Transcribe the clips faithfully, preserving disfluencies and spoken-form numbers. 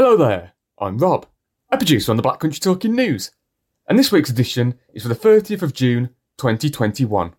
Hello there, I'm Rob, a producer on the Black Country Talking News, and this week's edition is for the thirtieth of June twenty twenty-one.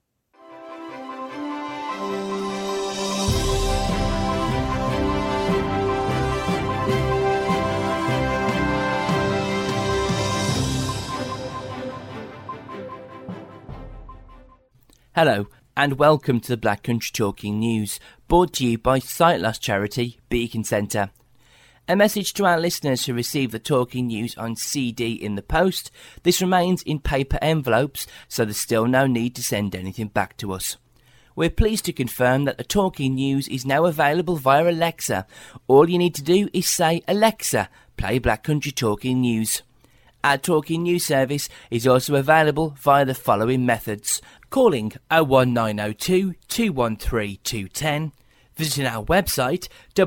Hello and welcome to the Black Country Talking News, brought to you by sight loss charity Beacon Centre. A message to our listeners who receive the Talking News on C D in the post: this remains in paper envelopes, so there's still no need to send anything back to us. We're pleased to confirm that the Talking News is now available via Alexa. All you need to do is say, "Alexa, play Black Country Talking News." Our Talking News service is also available via the following methods: calling oh one nine oh two, two one three, two one oh, visiting our website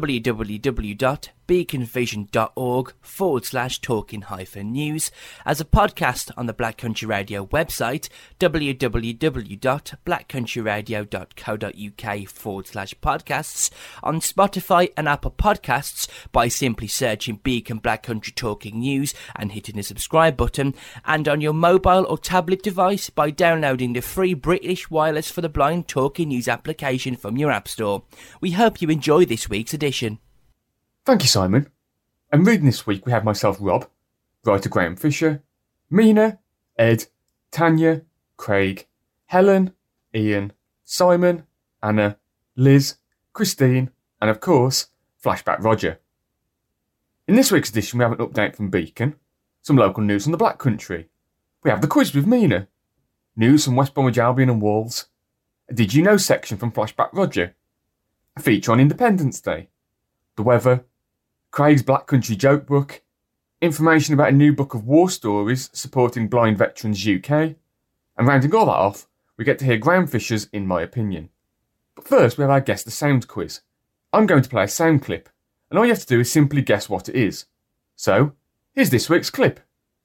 www.beaconvision.org forward slash talking hyphen news, as a podcast on the Black Country Radio website www.blackcountryradio.co.uk forward slash podcasts, on Spotify and Apple Podcasts by simply searching Beacon Black Country Talking News and hitting the subscribe button, and on your mobile or tablet device by downloading the free British Wireless for the Blind Talking News application from your App Store. We hope you enjoy this week's edition. Thank you, Simon. And reading this week we have myself, Rob, writer Graham Fisher, Mina, Ed, Tanya, Craig, Helen, Ian, Simon, Anna, Liz, Christine, and of course, Flashback Roger. In this week's edition we have an update from Beacon, some local news from the Black Country. We have the quiz with Mina, news from West Bromwich Albion and Wolves, a Did You Know section from Flashback Roger, a feature on Independence Day, the weather, Craig's Black Country joke book, information about a new book of war stories supporting Blind Veterans U K, and rounding all that off, we get to hear Graham Fisher's In My Opinion. But first we have our Guess the Sound quiz. I'm going to play a sound clip, and all you have to do is simply guess what it is. So, here's this week's clip.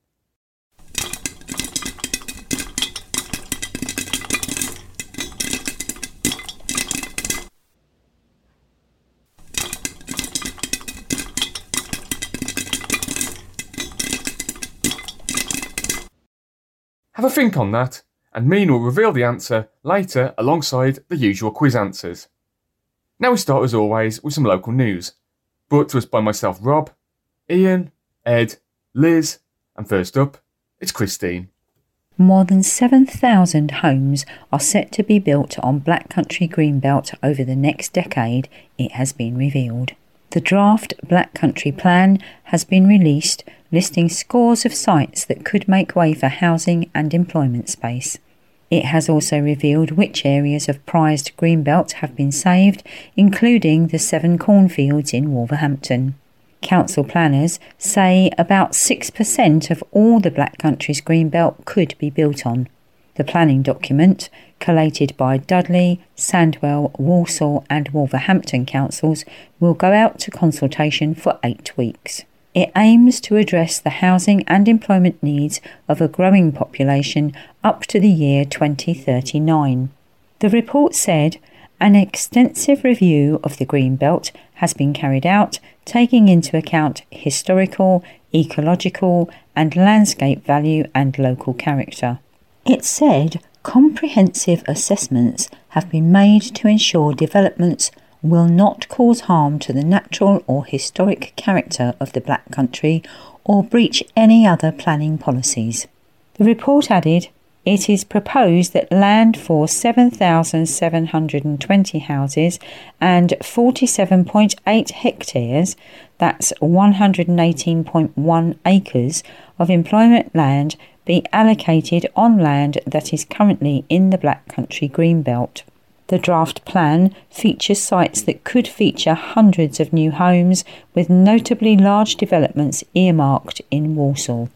Have a think on that, and Mina will reveal the answer later alongside the usual quiz answers. Now we start as always with some local news, brought to us by myself, Rob, Ian, Ed, Liz, and first up, it's Christine. More than seven thousand homes are set to be built on Black Country Greenbelt over the next decade, it has been revealed. The draft Black Country Plan has been released, listing scores of sites that could make way for housing and employment space. It has also revealed which areas of prized Greenbelt have been saved, including the seven cornfields in Wolverhampton. Council planners say about six percent of all the Black Country's Greenbelt could be built on. The planning document, collated by Dudley, Sandwell, Walsall and Wolverhampton councils, will go out to consultation for eight weeks. It aims to address the housing and employment needs of a growing population up to the year twenty thirty-nine. The report said an extensive review of the Greenbelt has been carried out, taking into account historical, ecological and landscape value and local character. It said comprehensive assessments have been made to ensure developments will not cause harm to the natural or historic character of the Black Country or breach any other planning policies. The report added, it is proposed that land for seven thousand seven hundred twenty houses and forty-seven point eight hectares, that's one hundred eighteen point one acres, of employment land be allocated on land that is currently in the Black Country Greenbelt. The draft plan features sites that could feature hundreds of new homes, with notably large developments earmarked in Walsall.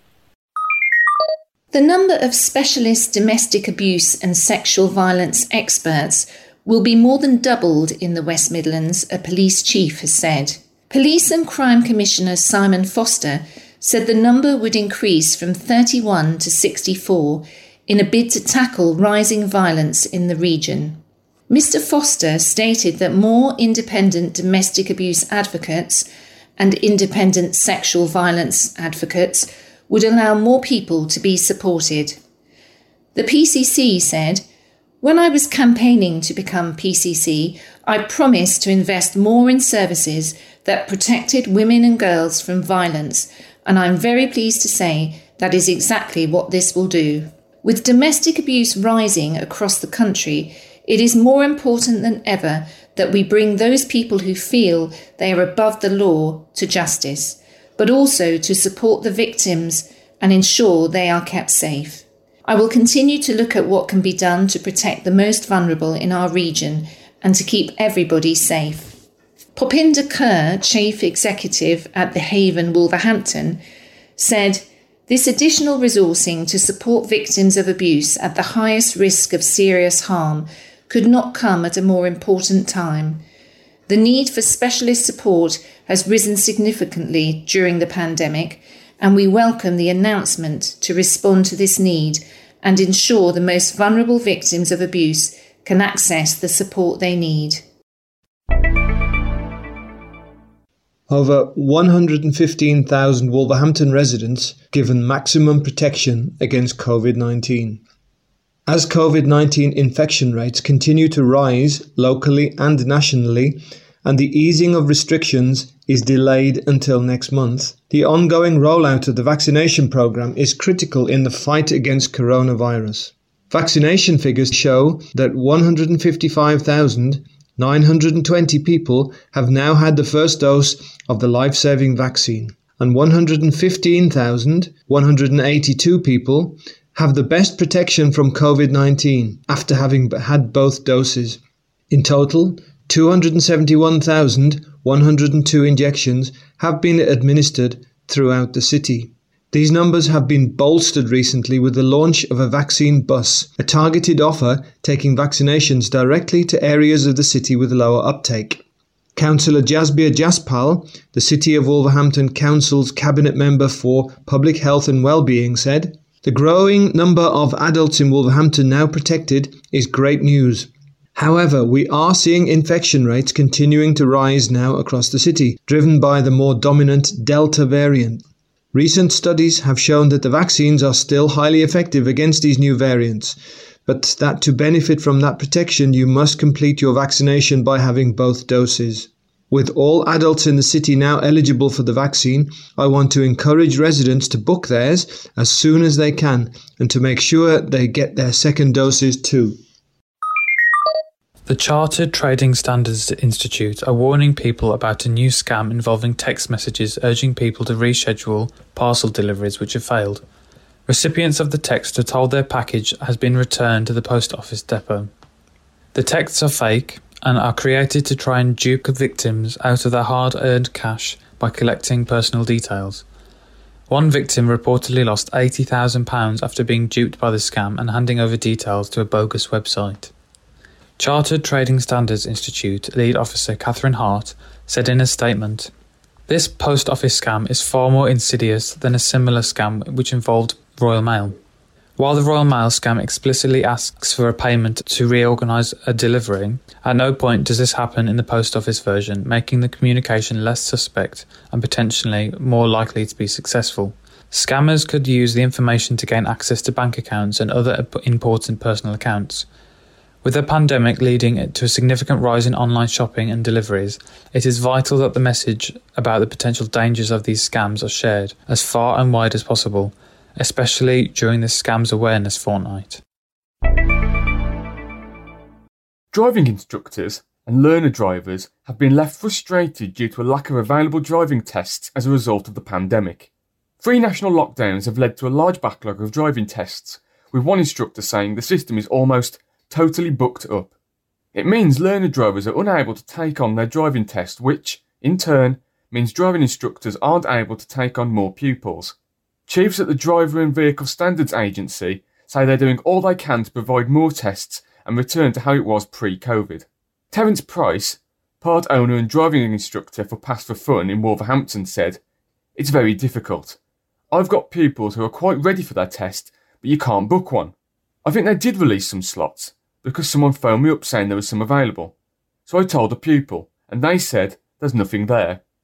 The number of specialist domestic abuse and sexual violence experts will be more than doubled in the West Midlands, a police chief has said. Police and Crime Commissioner Simon Foster said the number would increase from thirty-one to sixty-four in a bid to tackle rising violence in the region. Mister Foster stated that more independent domestic abuse advocates and independent sexual violence advocates would allow more people to be supported. The P C C said, "When I was campaigning to become P C C, I promised to invest more in services that protected women and girls from violence, and I'm very pleased to say that is exactly what this will do." With domestic abuse rising across the country, it is more important than ever that we bring those people who feel they are above the law to justice, but also to support the victims and ensure they are kept safe. I will continue to look at what can be done to protect the most vulnerable in our region and to keep everybody safe. Popinder Kerr, Chief Executive at The Haven, Wolverhampton, said, "This additional resourcing to support victims of abuse at the highest risk of serious harm could not come at a more important time. The need for specialist support has risen significantly during the pandemic, and we welcome the announcement to respond to this need and ensure the most vulnerable victims of abuse can access the support they need." Over one hundred fifteen thousand Wolverhampton residents given maximum protection against COVID nineteen. As COVID nineteen infection rates continue to rise locally and nationally, and the easing of restrictions is delayed until next month, the ongoing rollout of the vaccination programme is critical in the fight against coronavirus. Vaccination figures show that one hundred fifty-five thousand nine hundred twenty people have now had the first dose of the life-saving vaccine, and one hundred fifteen thousand one hundred eighty-two people have the best protection from COVID nineteen after having had both doses. In total, two hundred seventy-one thousand one hundred two injections have been administered throughout the city. These numbers have been bolstered recently with the launch of a vaccine bus, a targeted offer taking vaccinations directly to areas of the city with lower uptake. Councillor Jasbir Jaspal, the City of Wolverhampton Council's Cabinet Member for Public Health and Wellbeing, said, "The growing number of adults in Wolverhampton now protected is great news. However, we are seeing infection rates continuing to rise now across the city, driven by the more dominant Delta variant. Recent studies have shown that the vaccines are still highly effective against these new variants, but that to benefit from that protection you must complete your vaccination by having both doses. With all adults in the city now eligible for the vaccine, I want to encourage residents to book theirs as soon as they can and to make sure they get their second doses too." The Chartered Trading Standards Institute are warning people about a new scam involving text messages urging people to reschedule parcel deliveries which have failed. Recipients of the text are told their package has been returned to the post office depot. The texts are fake and are created to try and dupe victims out of their hard-earned cash by collecting personal details. One victim reportedly lost eighty thousand pounds after being duped by the scam and handing over details to a bogus website. Chartered Trading Standards Institute lead officer Catherine Hart said in a statement, "This post office scam is far more insidious than a similar scam which involved Royal Mail. While the Royal Mail scam explicitly asks for a payment to reorganise a delivery, at no point does this happen in the post office version, making the communication less suspect and potentially more likely to be successful. Scammers could use the information to gain access to bank accounts and other important personal accounts. With the pandemic leading to a significant rise in online shopping and deliveries, it is vital that the message about the potential dangers of these scams are shared as far and wide as possible, especially during the Scams Awareness Fortnight." Driving instructors and learner drivers have been left frustrated due to a lack of available driving tests as a result of the pandemic. Three national lockdowns have led to a large backlog of driving tests, with one instructor saying the system is almost totally booked up. It means learner drivers are unable to take on their driving test, which, in turn, means driving instructors aren't able to take on more pupils. Chiefs at the Driver and Vehicle Standards Agency say they're doing all they can to provide more tests and return to how it was pre-COVID. Terence Price, part owner and driving instructor for Pass for Fun in Wolverhampton, said, "It's very difficult. I've got pupils who are quite ready for their test, but you can't book one. I think they did release some slots, because someone phoned me up saying there was some available. So I told a pupil, and they said there's nothing there.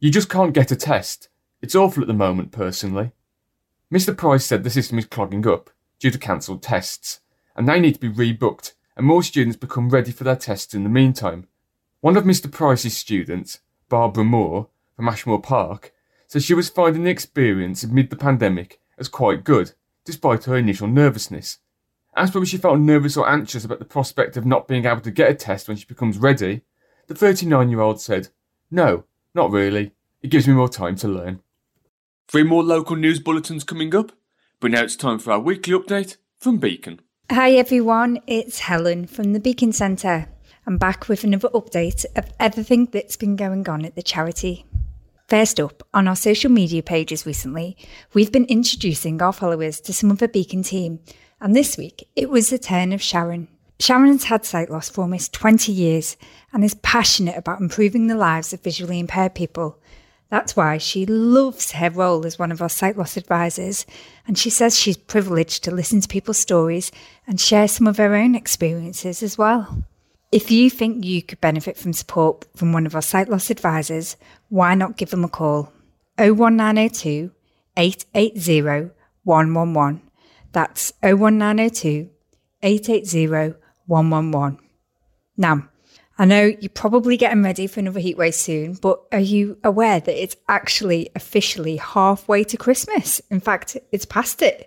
You just can't get a test. It's awful at the moment, personally. Mister Price said the system is clogging up due to cancelled tests, and they need to be rebooked and more students become ready for their tests in the meantime. One of Mister Price's students, Barbara Moore, from Ashmore Park, says she was finding the experience amid the pandemic as quite good, despite her initial nervousness. Asked whether she felt nervous or anxious about the prospect of not being able to get a test when she becomes ready, the thirty-nine-year-old said, "No, not really. It gives me more time to learn." Three more local news bulletins coming up, but now it's time for our weekly update from Beacon. Hi everyone, it's Helen from the Beacon Centre. I'm back with another update of everything that's been going on at the charity. First up, on our social media pages recently, we've been introducing our followers to some of the Beacon team, and this week it was the turn of Sharon. Sharon's had sight loss for almost twenty years and is passionate about improving the lives of visually impaired people. That's why she loves her role as one of our sight loss advisors, and she says she's privileged to listen to people's stories and share some of her own experiences as well. If you think you could benefit from support from one of our sight loss advisors, why not give them a call? oh one nine oh two, eight eight zero, one one one. That's oh one nine oh two, eight eight zero, one one one. Now, I know you're probably getting ready for another heatwave soon, but are you aware that it's actually officially halfway to Christmas? In fact, it's past it.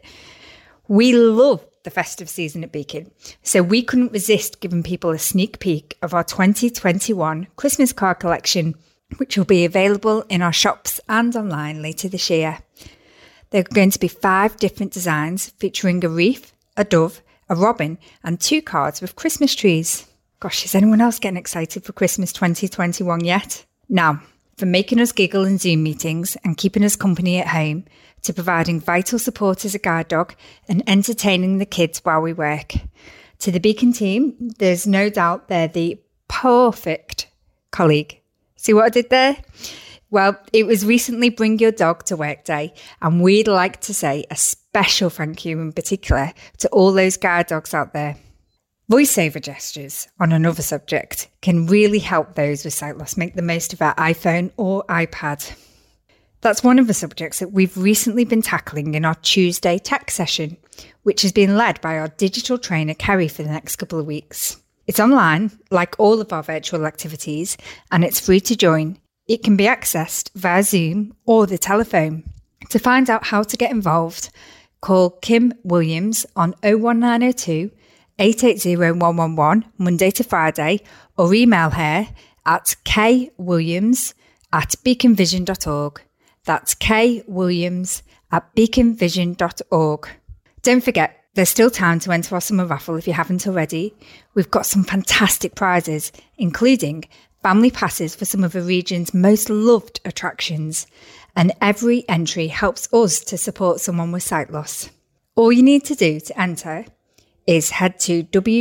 We love the festive season at Beacon, so we couldn't resist giving people a sneak peek of our twenty twenty-one Christmas card collection, which will be available in our shops and online later this year. There are going to be five different designs featuring a wreath, a dove, a robin, and two cards with Christmas trees. Gosh, is anyone else getting excited for Christmas twenty twenty-one yet? Now, from making us giggle in Zoom meetings and keeping us company at home, to providing vital support as a guide dog and entertaining the kids while we work. To the Beacon team, there's no doubt they're the perfect colleague. See what I did there? Well, it was recently Bring Your Dog to Work Day, and we'd like to say a special thank you in particular to all those guide dogs out there. Voiceover gestures, on another subject, can really help those with sight loss make the most of their iPhone or iPad. That's one of the subjects that we've recently been tackling in our Tuesday tech session, which has been led by our digital trainer Kerry for the next couple of weeks. It's online, like all of our virtual activities, and it's free to join. It can be accessed via Zoom or the telephone. To find out how to get involved, call Kim Williams on oh one nine oh two, eight eight zero, one one one Monday to Friday, or email her at kwilliams at beaconvision dot org. That's kwilliams at beaconvision dot org. Don't forget, there's still time to enter our summer raffle if you haven't already. We've got some fantastic prizes, including family passes for some of the region's most loved attractions, and every entry helps us to support someone with sight loss. All you need to do to enter is head to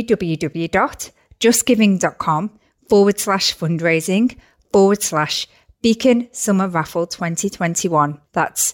www.justgiving.com forward slash fundraising forward slash Beacon Summer Raffle twenty twenty-one. That's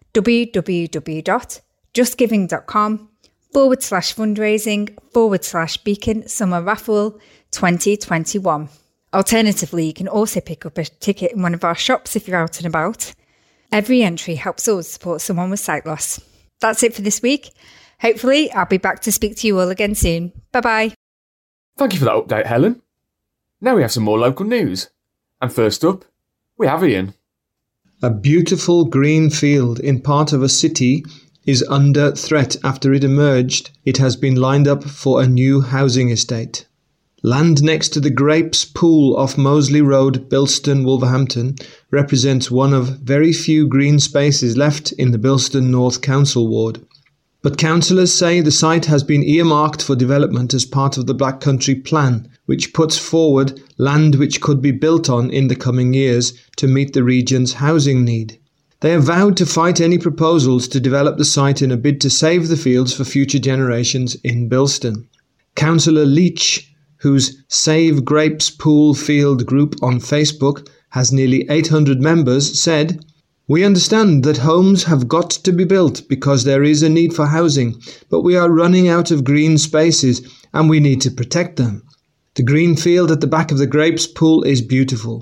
www.justgiving.com forward slash fundraising forward slash Beacon Summer Raffle twenty twenty-one. Alternatively, you can also pick up a ticket in one of our shops if you're out and about. Every entry helps us support someone with sight loss. That's it for this week. Hopefully, I'll be back to speak to you all again soon. Bye-bye. Thank you for that update, Helen. Now we have some more local news. And first up, we have Ian. A beautiful green field in part of a city is under threat after it emerged it has been lined up for a new housing estate. Land next to the Grapes Pool off Moseley Road, Bilston, Wolverhampton, represents one of very few green spaces left in the Bilston North Council ward. But councillors say the site has been earmarked for development as part of the Black Country Plan, which puts forward land which could be built on in the coming years to meet the region's housing need. They have vowed to fight any proposals to develop the site in a bid to save the fields for future generations in Bilston. Councillor Leach, whose Save Grapes Pool Field group on Facebook has nearly eight hundred members, said, "We understand that homes have got to be built because there is a need for housing, but we are running out of green spaces and we need to protect them. The green field at the back of the Grapes Pool is beautiful.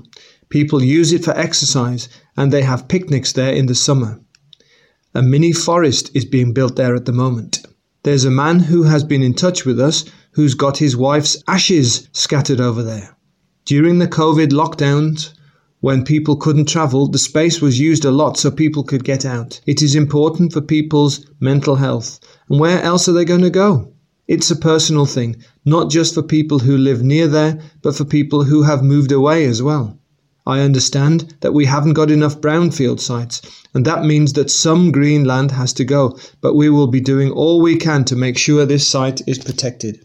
People use it for exercise and they have picnics there in the summer. A mini forest is being built there at the moment. There's a man who has been in touch with us who's got his wife's ashes scattered over there. During the COVID lockdowns, when people couldn't travel, the space was used a lot so people could get out. It is important for people's mental health. And where else are they going to go? It's a personal thing, not just for people who live near there, but for people who have moved away as well. I understand that we haven't got enough brownfield sites, and that means that some green land has to go, but we will be doing all we can to make sure this site is protected.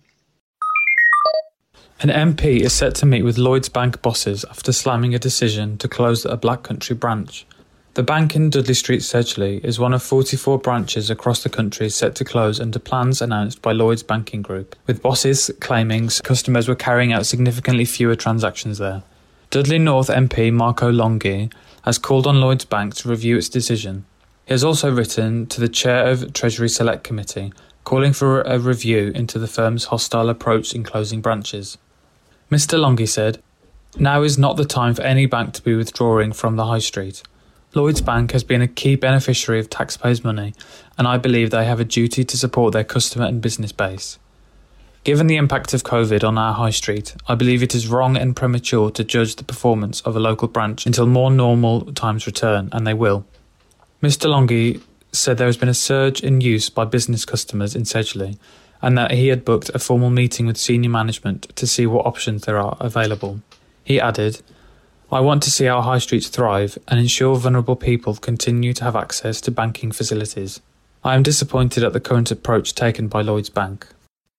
An M P is set to meet with Lloyds Bank bosses after slamming a decision to close a Black Country branch. The bank in Dudley Street, Sedgley, is one of forty-four branches across the country set to close under plans announced by Lloyds Banking Group, with bosses claiming customers were carrying out significantly fewer transactions there. Dudley North M P Marco Longhi has called on Lloyds Bank to review its decision. He has also written to the chair of Treasury Select Committee, calling for a review into the firm's hostile approach in closing branches. Mister Longhi said, "Now is not the time for any bank to be withdrawing from the high street. Lloyds Bank has been a key beneficiary of taxpayers' money, and I believe they have a duty to support their customer and business base. Given the impact of COVID on our high street, I believe it is wrong and premature to judge the performance of a local branch until more normal times return, and they will." Mister Longhi said there has been a surge in use by business customers in Sedgley, and that he had booked a formal meeting with senior management to see what options there are available. He added, "I want to see our high streets thrive and ensure vulnerable people continue to have access to banking facilities. I am disappointed at the current approach taken by Lloyds Bank."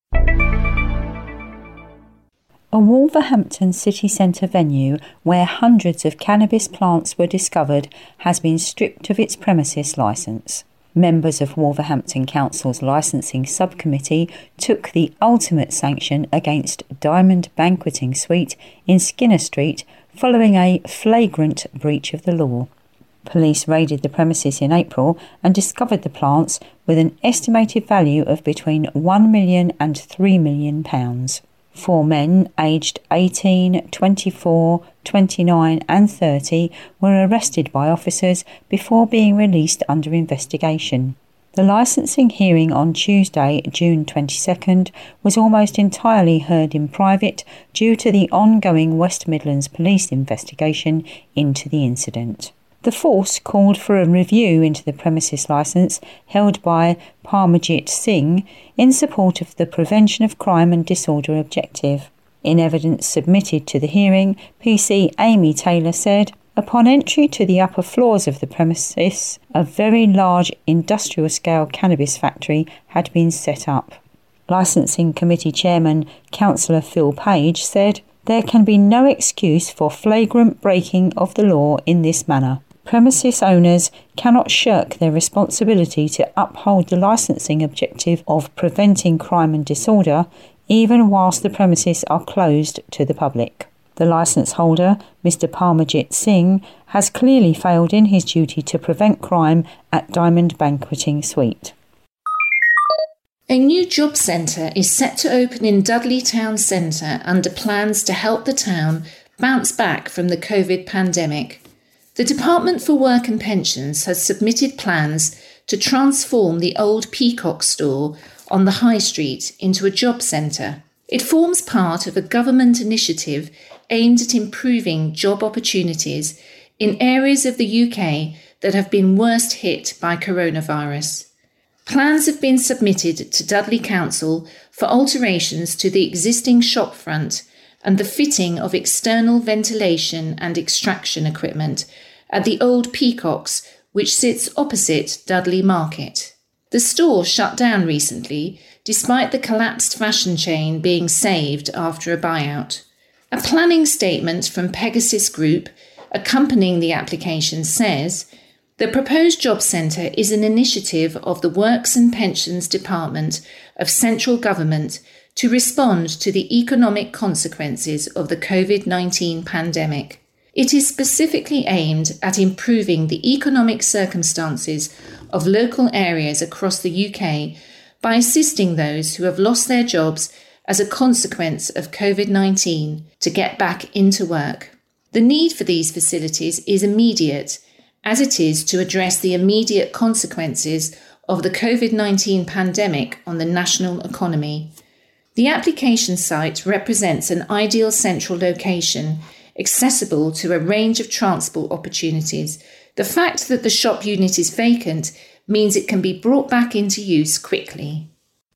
A Wolverhampton city centre venue where hundreds of cannabis plants were discovered has been stripped of its premises licence. Members of Wolverhampton Council's licensing subcommittee took the ultimate sanction against Diamond Banqueting Suite in Skinner Street following a flagrant breach of the law. Police raided the premises in April and discovered the plants with an estimated value of between one million pounds and three million pounds. Four men aged eighteen, twenty-four, twenty-nine and thirty were arrested by officers before being released under investigation. The licensing hearing on Tuesday, June twenty-second, was almost entirely heard in private due to the ongoing West Midlands Police investigation into the incident. The force called for a review into the premises licence held by Parmajit Singh in support of the Prevention of Crime and Disorder objective. In evidence submitted to the hearing, P C Amy Taylor said, "Upon entry to the upper floors of the premises, a very large industrial-scale cannabis factory had been set up." Licensing Committee Chairman Councillor Phil Page said, "There can be no excuse for flagrant breaking of the law in this manner. Premises owners cannot shirk their responsibility to uphold the licensing objective of preventing crime and disorder, even whilst the premises are closed to the public." The licence holder, Mister Parmajit Singh, has clearly failed in his duty to prevent crime at Diamond Banqueting Suite. A new job centre is set to open in Dudley Town Centre under plans to help the town bounce back from the COVID pandemic. The Department for Work and Pensions has submitted plans to transform the old Peacock store on the High Street into a job centre. It forms part of a government initiative aimed at improving job opportunities in areas of the U K that have been worst hit by coronavirus. Plans have been submitted to Dudley Council for alterations to the existing shopfront and the fitting of external ventilation and extraction equipment at the old Peacocks, which sits opposite Dudley Market. The store shut down recently, despite the collapsed fashion chain being saved after a buyout. A planning statement from Pegasus Group accompanying the application says, "The proposed job centre is an initiative of the Works and Pensions Department of Central Government to respond to the economic consequences of the COVID nineteen pandemic. It is specifically aimed at improving the economic circumstances of local areas across the U K by assisting those who have lost their jobs as a consequence of COVID nineteen to get back into work. The need for these facilities is immediate, as it is to address the immediate consequences of the COVID nineteen pandemic on the national economy. The application site represents an ideal central location, accessible to a range of transport opportunities. The fact that the shop unit is vacant means it can be brought back into use quickly.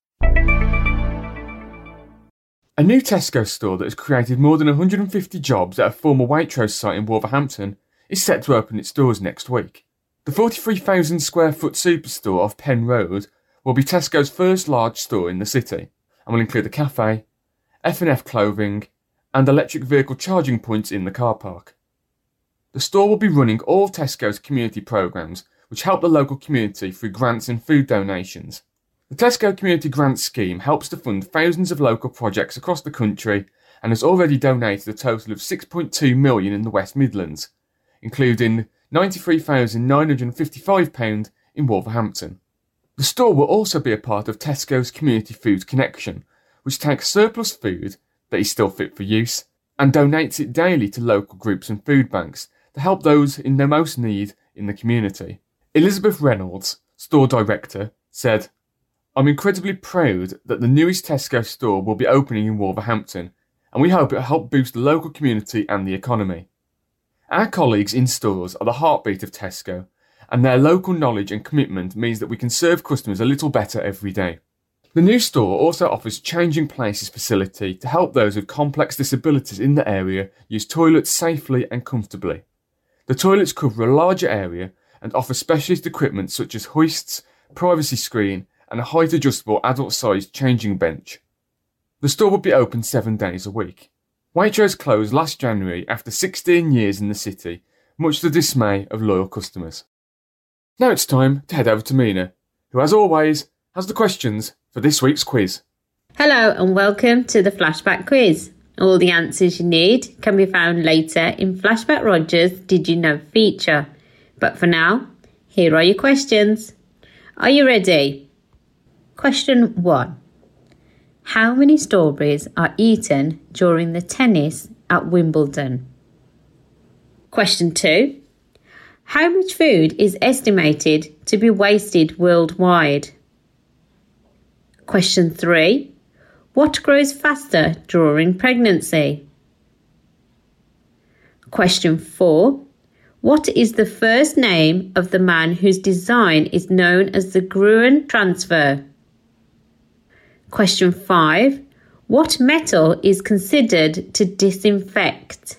A new Tesco store that has created more than one hundred fifty jobs at a former Waitrose site in Wolverhampton is set to open its doors next week. The forty-three thousand square foot superstore off Penn Road will be Tesco's first large store in the city and will include a cafe, F and F clothing and electric vehicle charging points in the car park. The store will be running all Tesco's community programmes which help the local community through grants and food donations. The Tesco Community Grants Scheme helps to fund thousands of local projects across the country and has already donated a total of six point two million pounds in the West Midlands, including ninety-three thousand nine hundred fifty-five pounds in Wolverhampton. The store will also be a part of Tesco's Community Food Connection, which takes surplus food that is still fit for use and donates it daily to local groups and food banks to help those in the most need in the community. Elizabeth Reynolds, store director, said, "I'm incredibly proud that the newest Tesco store will be opening in Wolverhampton, and we hope it will help boost the local community and the economy. Our colleagues in stores are the heartbeat of Tesco, and their local knowledge and commitment means that we can serve customers a little better every day." The new store also offers changing places facility to help those with complex disabilities in the area use toilets safely and comfortably. The toilets cover a larger area and offer specialist equipment such as hoists, privacy screen, and a height-adjustable adult-sized changing bench. The store will be open seven days a week. Waitrose closed last January after sixteen years in the city, much to the dismay of loyal customers. Now it's time to head over to Mina, who as always has the questions for this week's quiz. Hello and welcome to the Flashback Quiz. All the answers you need can be found later in Flashback Roger's Did You Know feature. But for now, here are your questions. Are you ready? Question one. How many strawberries are eaten during the tennis at Wimbledon? Question two. How much food is estimated to be wasted worldwide? Question three. What grows faster during pregnancy? Question four. What is the first name of the man whose design is known as the Gruen transfer? Question five. What metal is considered to disinfect?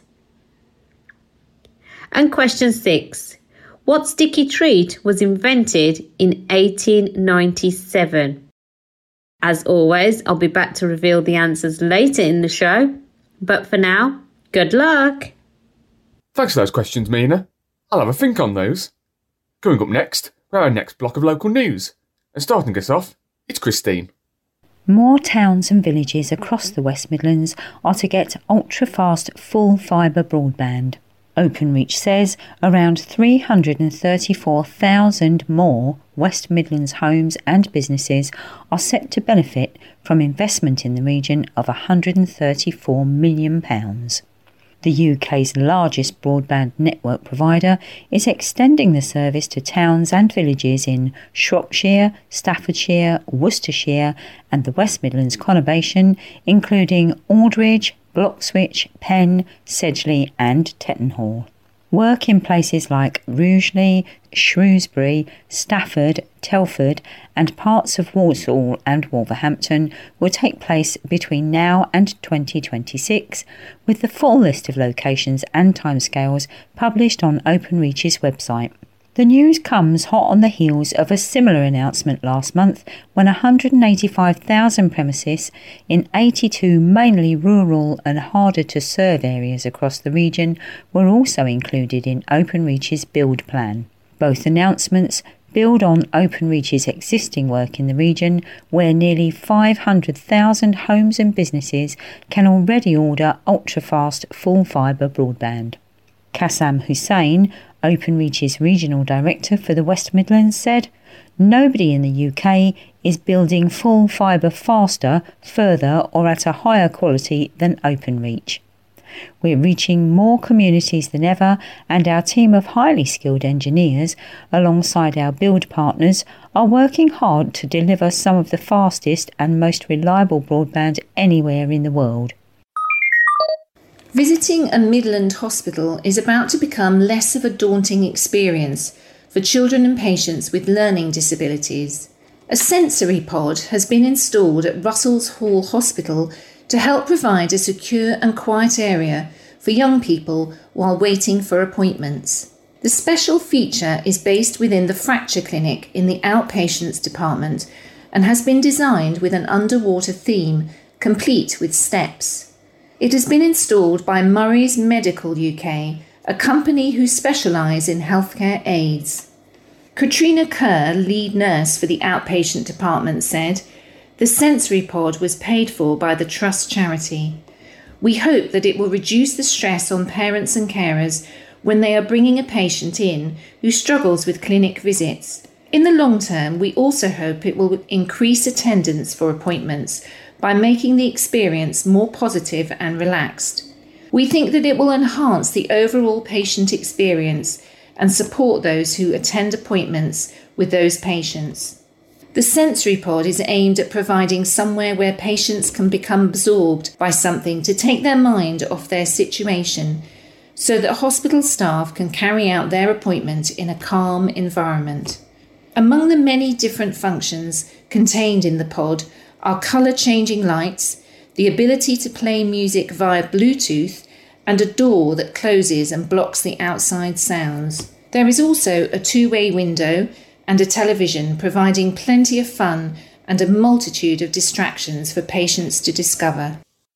And question six. What sticky treat was invented in eighteen ninety-seven? As always, I'll be back to reveal the answers later in the show. But for now, good luck! Thanks for those questions, Mina. I'll have a think on those. Coming up next, we're our next block of local news. And starting us off, it's Christine. More towns and villages across the West Midlands are to get ultra-fast full fibre broadband. Openreach says around three hundred thirty-four thousand more West Midlands homes and businesses are set to benefit from investment in the region of one hundred thirty-four million pounds. The U K's largest broadband network provider is extending the service to towns and villages in Shropshire, Staffordshire, Worcestershire and the West Midlands conurbation, including Aldridge, Bloxwich, Penn, Sedgley and Tettenhall. Work in places like Rugeley, Shrewsbury, Stafford, Telford and parts of Walsall and Wolverhampton will take place between now and twenty twenty-six, with the full list of locations and timescales published on Openreach's website. The news comes hot on the heels of a similar announcement last month when one hundred eighty-five thousand premises in eighty-two mainly rural and harder to serve areas across the region were also included in Openreach's build plan. Both announcements build on Openreach's existing work in the region, where nearly five hundred thousand homes and businesses can already order ultra-fast full fibre broadband. Kassam Hussain, Openreach's regional director for the West Midlands, said, "Nobody in the U K is building full fibre faster, further or at a higher quality than Openreach. We're reaching more communities than ever, and our team of highly skilled engineers, alongside our build partners, are working hard to deliver some of the fastest and most reliable broadband anywhere in the world. Visiting a Midland hospital is about to become less of a daunting experience for children and patients with learning disabilities. A sensory pod has been installed at Russell's Hall Hospital to help provide a secure and quiet area for young people while waiting for appointments. The special feature is based within the fracture clinic in the outpatients department and has been designed with an underwater theme, complete with steps. It has been installed by Murray's Medical U K, a company who specialise in healthcare aids. Katrina Kerr, lead nurse for the outpatient department, said, "The sensory pod was paid for by the Trust charity. We hope that it will reduce the stress on parents and carers when they are bringing a patient in who struggles with clinic visits. In the long term, we also hope it will increase attendance for appointments by making the experience more positive and relaxed. We think that it will enhance the overall patient experience and support those who attend appointments with those patients." The sensory pod is aimed at providing somewhere where patients can become absorbed by something to take their mind off their situation, so that hospital staff can carry out their appointment in a calm environment. Among the many different functions contained in the pod are colour-changing lights, the ability to play music via Bluetooth, and a door that closes and blocks the outside sounds. There is also a two-way window and a television, providing plenty of fun and a multitude of distractions for patients to discover.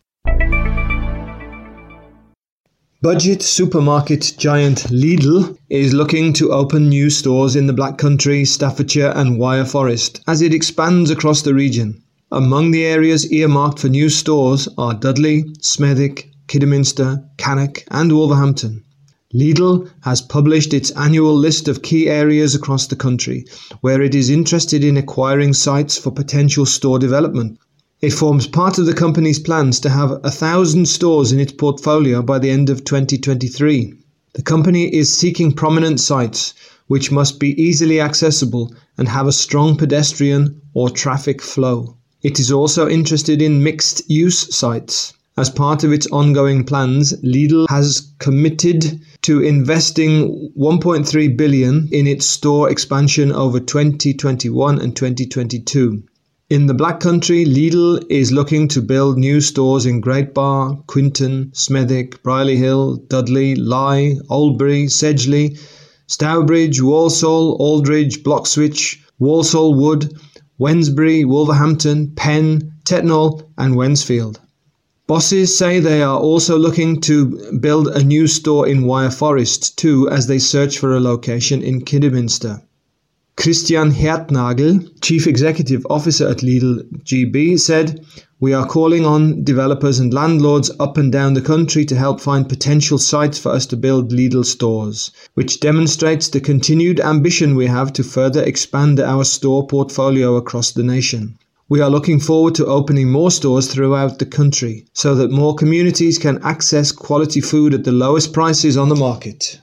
Budget supermarket giant Lidl is looking to open new stores in the Black Country, Staffordshire and Wyre Forest as it expands across the region. Among the areas earmarked for new stores are Dudley, Smethwick, Kidderminster, Cannock and Wolverhampton. Lidl has published its annual list of key areas across the country where it is interested in acquiring sites for potential store development. It forms part of the company's plans to have a thousand stores in its portfolio by the end of twenty twenty-three. The company is seeking prominent sites which must be easily accessible and have a strong pedestrian or traffic flow. It is also interested in mixed-use sites. As part of its ongoing plans, Lidl has committed to investing one point three billion dollars in its store expansion over twenty twenty-one and twenty twenty-two. In the Black Country, Lidl is looking to build new stores in Great Bar, Quinton, Smethwick, Brierley Hill, Dudley, Lye, Oldbury, Sedgley, Stourbridge, Walsall, Aldridge, Bloxwich, Walsall Wood, Wednesbury, Wolverhampton, Penn, Tettenhall and Wensfield. Bosses say they are also looking to build a new store in Wyre Forest too as they search for a location in Kidderminster. Christian Hertnagel, Chief Executive Officer at Lidl G B, said, "We are calling on developers and landlords up and down the country to help find potential sites for us to build Lidl stores, which demonstrates the continued ambition we have to further expand our store portfolio across the nation. We are looking forward to opening more stores throughout the country so that more communities can access quality food at the lowest prices on the market."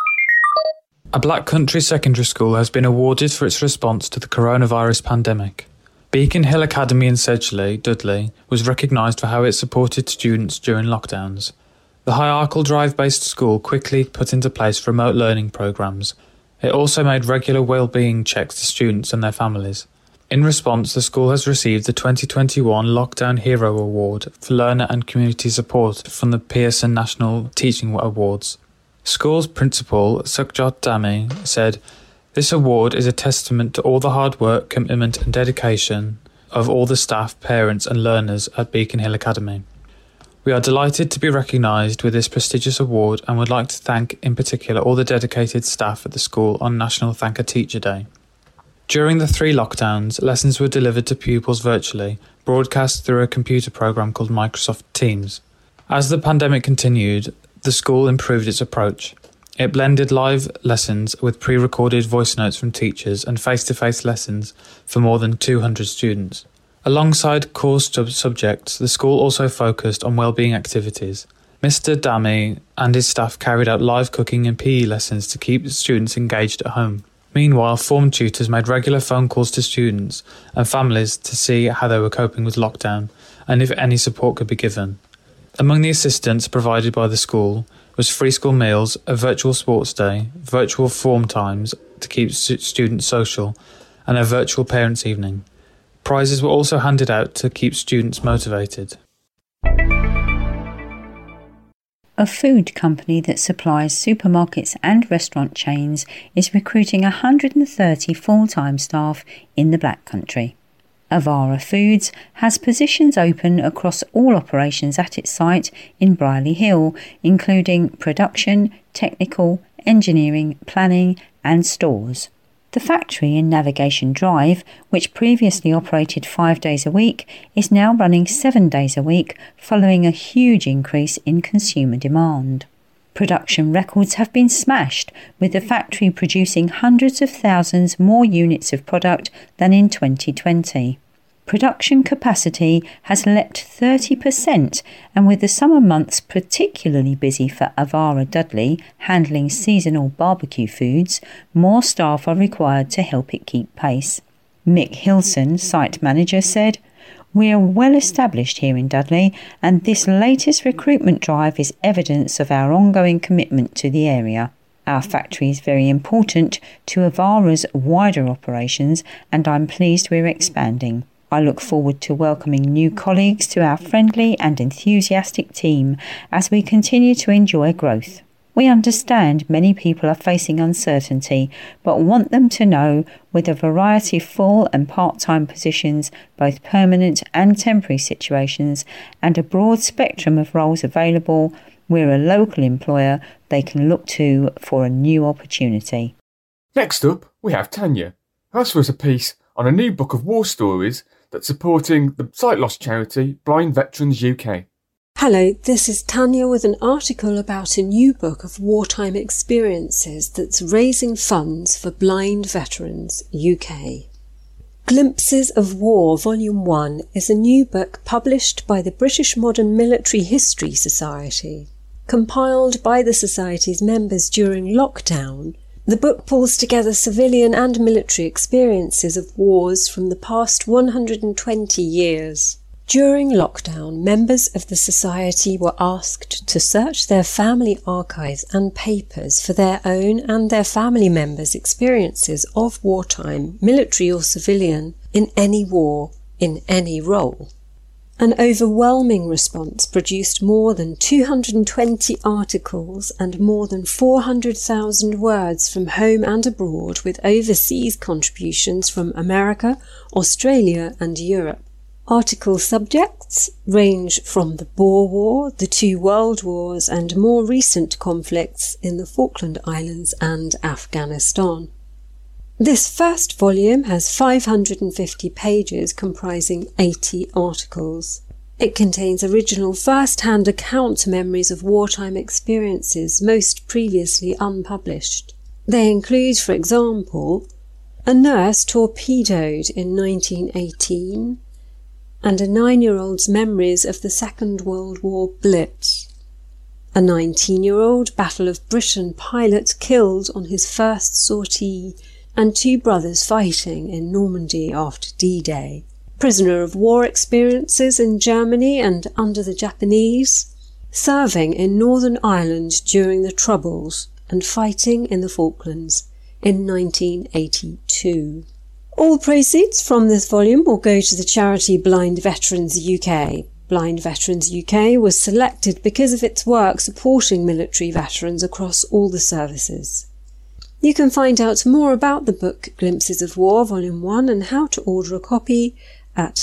A Black Country secondary school has been awarded for its response to the coronavirus pandemic. Beacon Hill Academy in Sedgley, Dudley, was recognised for how it supported students during lockdowns. The High Arkle Drive-based school quickly put into place remote learning programmes. It also made regular wellbeing checks to students and their families. In response, the school has received the twenty twenty-one Lockdown Hero Award for learner and community support from the Pearson National Teaching Awards. School's principal, Sukhjot Dami, said, "This award is a testament to all the hard work, commitment and dedication of all the staff, parents and learners at Beacon Hill Academy. We are delighted to be recognised with this prestigious award and would like to thank in particular all the dedicated staff at the school on National Thank a Teacher Day." During the three lockdowns, lessons were delivered to pupils virtually, broadcast through a computer program called Microsoft Teams. As the pandemic continued, the school improved its approach. It blended live lessons with pre-recorded voice notes from teachers and face-to-face lessons for more than two hundred students. Alongside course sub- subjects, the school also focused on wellbeing activities. Mister Dami and his staff carried out live cooking and P E lessons to keep students engaged at home. Meanwhile, form tutors made regular phone calls to students and families to see how they were coping with lockdown and if any support could be given. Among the assistance provided by the school was free school meals, a virtual sports day, virtual form times to keep students social, and a virtual parents' evening. Prizes were also handed out to keep students motivated. A food company that supplies supermarkets and restaurant chains is recruiting one hundred thirty full-time staff in the Black Country. Avara Foods has positions open across all operations at its site in Brierley Hill, including production, technical, engineering, planning and stores. The factory in Navigation Drive, which previously operated five days a week, is now running seven days a week following a huge increase in consumer demand. Production records have been smashed, with the factory producing hundreds of thousands more units of product than in twenty twenty. Production capacity has leapt thirty percent, and with the summer months particularly busy for Avara Dudley handling seasonal barbecue foods, more staff are required to help it keep pace. Mick Hilson, site manager, said, "We are well established here in Dudley, and this latest recruitment drive is evidence of our ongoing commitment to the area. Our factory is very important to Avara's wider operations, and I'm pleased we're expanding. I look forward to welcoming new colleagues to our friendly and enthusiastic team as we continue to enjoy growth. We understand many people are facing uncertainty, but want them to know with a variety of full and part-time positions, both permanent and temporary situations, and a broad spectrum of roles available, we're a local employer they can look to for a new opportunity." Next up, we have Tanya, who has for us a piece on a new book of war stories that's supporting the Sight Loss charity Blind Veterans U K. Hello, this is Tanya with an article about a new book of wartime experiences that's raising funds for Blind Veterans U K. Glimpses of War Volume one is a new book published by the British Modern Military History Society. Compiled by the Society's members during lockdown, the book pulls together civilian and military experiences of wars from the past one hundred twenty years. During lockdown, members of the Society were asked to search their family archives and papers for their own and their family members' experiences of wartime, military or civilian, in any war, in any role. An overwhelming response produced more than two hundred twenty articles and more than four hundred thousand words from home and abroad, with overseas contributions from America, Australia and Europe. Article subjects range from the Boer War, the two World Wars and more recent conflicts in the Falkland Islands and Afghanistan. This first volume has five hundred fifty pages comprising eighty articles. It contains original first-hand account memories of wartime experiences, most previously unpublished. They include, for example, a nurse torpedoed in nineteen eighteen and a nine-year-old's memories of the Second World War Blitz, a nineteen-year-old Battle of Britain pilot killed on his first sortie, and two brothers fighting in Normandy after D-Day, prisoner of war experiences in Germany and under the Japanese, serving in Northern Ireland during the Troubles, and fighting in the Falklands in nineteen eighty-two. All proceeds from this volume will go to the charity Blind Veterans U K. Blind Veterans U K was selected because of its work supporting military veterans across all the services. You can find out more about the book Glimpses of War Volume one and how to order a copy at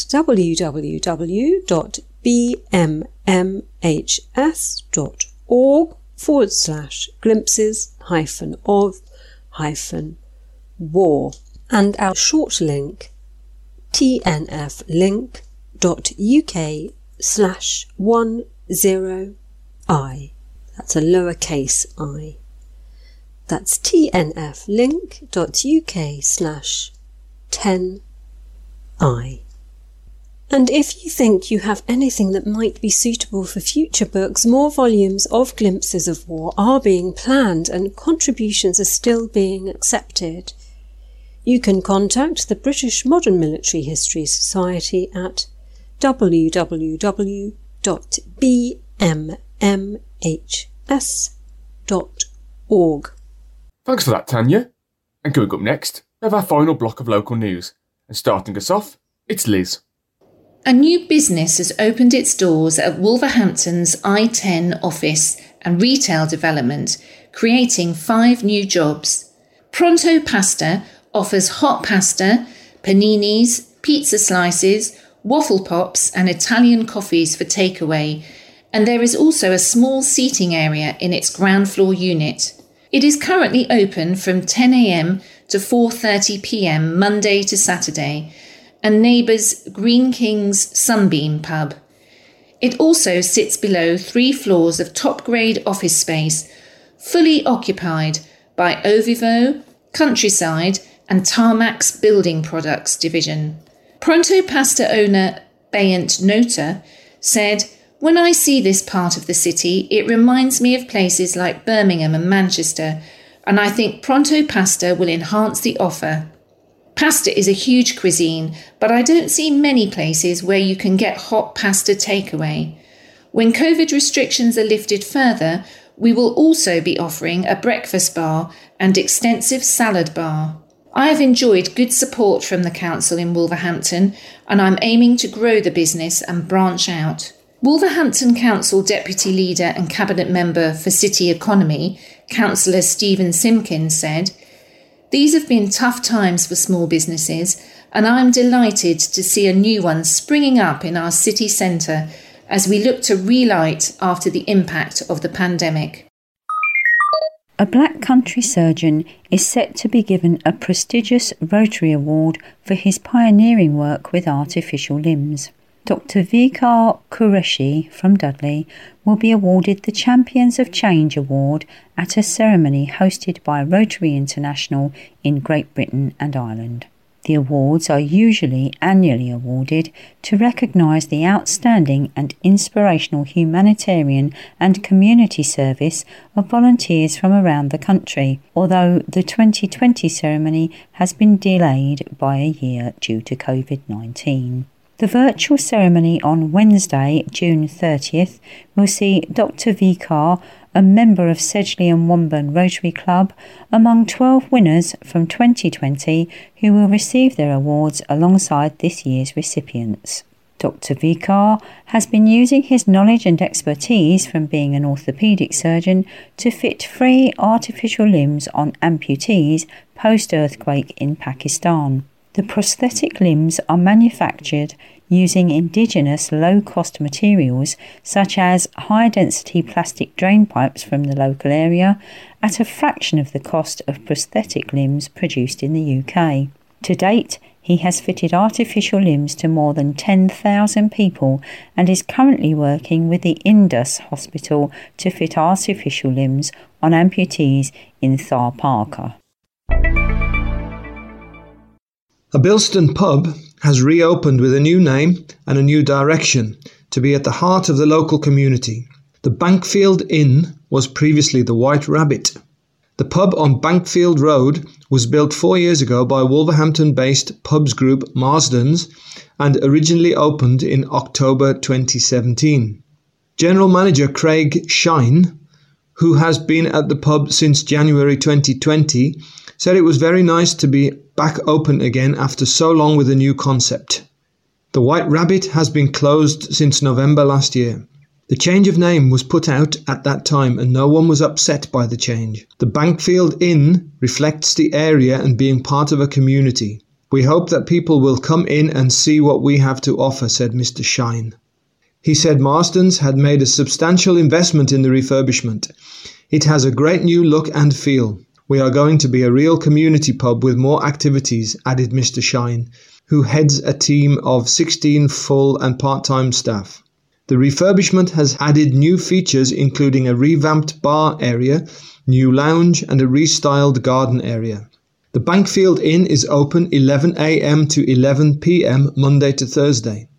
www.bmmhs.org forward slash glimpses hyphen of hyphen war, and our short link tnflink.uk slash one zero I. That's a lowercase I. That's tnflink.uk slash ten I. And if you think you have anything that might be suitable for future books, more volumes of Glimpses of War are being planned and contributions are still being accepted. You can contact the British Modern Military History Society at w w w dot b m m h s dot org. Thanks for that, Tanya. And going up next, we have our final block of local news. And starting us off, it's Liz. A new business has opened its doors at Wolverhampton's I ten office and retail development, creating five new jobs. Pronto Pasta offers hot pasta, paninis, pizza slices, waffle pops and Italian coffees for takeaway, and there is also a small seating area in its ground floor unit. It is currently open from ten a m to four thirty p m Monday to Saturday, and neighbours Green King's Sunbeam pub. It also sits below three floors of top-grade office space, fully occupied by Ovivo, Countryside and Tarmac's Building Products division. Pronto Pasta owner Bayant Nota said, "When I see this part of the city, it reminds me of places like Birmingham and Manchester, and I think Pronto Pasta will enhance the offer. Pasta is a huge cuisine, but I don't see many places where you can get hot pasta takeaway. When COVID restrictions are lifted further, we will also be offering a breakfast bar and extensive salad bar. I have enjoyed good support from the council in Wolverhampton, and I'm aiming to grow the business and branch out." Wolverhampton Council Deputy Leader and Cabinet Member for City Economy, Councillor Stephen Simpkins, said, "These have been tough times for small businesses, and I am delighted to see a new one springing up in our city centre as we look to relight after the impact of the pandemic." A Black Country surgeon is set to be given a prestigious Rotary Award for his pioneering work with artificial limbs. Doctor Vikar Qureshi from Dudley will be awarded the Champions of Change Award at a ceremony hosted by Rotary International in Great Britain and Ireland. The awards are usually annually awarded to recognise the outstanding and inspirational humanitarian and community service of volunteers from around the country, although the twenty twenty ceremony has been delayed by a year due to COVID nineteen. The virtual ceremony on Wednesday, June thirtieth, will see Doctor Vikar, a member of Sedgley and Womburn Rotary Club, among twelve winners from twenty twenty who will receive their awards alongside this year's recipients. Doctor Vikar has been using his knowledge and expertise from being an orthopaedic surgeon to fit free artificial limbs on amputees post-earthquake in Pakistan. The prosthetic limbs are manufactured using indigenous low-cost materials such as high-density plastic drain pipes from the local area at a fraction of the cost of prosthetic limbs produced in the U K. To date, he has fitted artificial limbs to more than ten thousand people and is currently working with the Indus Hospital to fit artificial limbs on amputees in Tharparkar. A Bilston pub has reopened with a new name and a new direction to be at the heart of the local community. The Bankfield Inn was previously the White Rabbit. The pub on Bankfield Road was built four years ago by Wolverhampton-based pubs group Marsden's and originally opened in October twenty seventeen. General Manager Craig Shine, who has been at the pub since January twenty twenty, said it was very nice to be back open again after so long with a new concept. The White Rabbit has been closed since November last year. The change of name was put out at that time and no one was upset by the change. The Bankfield Inn reflects the area and being part of a community. We hope that people will come in and see what we have to offer, said Mister Shine. He said Marsden's had made a substantial investment in the refurbishment. It has a great new look and feel. We are going to be a real community pub with more activities, added Mister Shine, who heads a team of sixteen full and part-time staff. The refurbishment has added new features including a revamped bar area, new lounge and a restyled garden area. The Bankfield Inn is open eleven a m to eleven p m Monday to Thursday.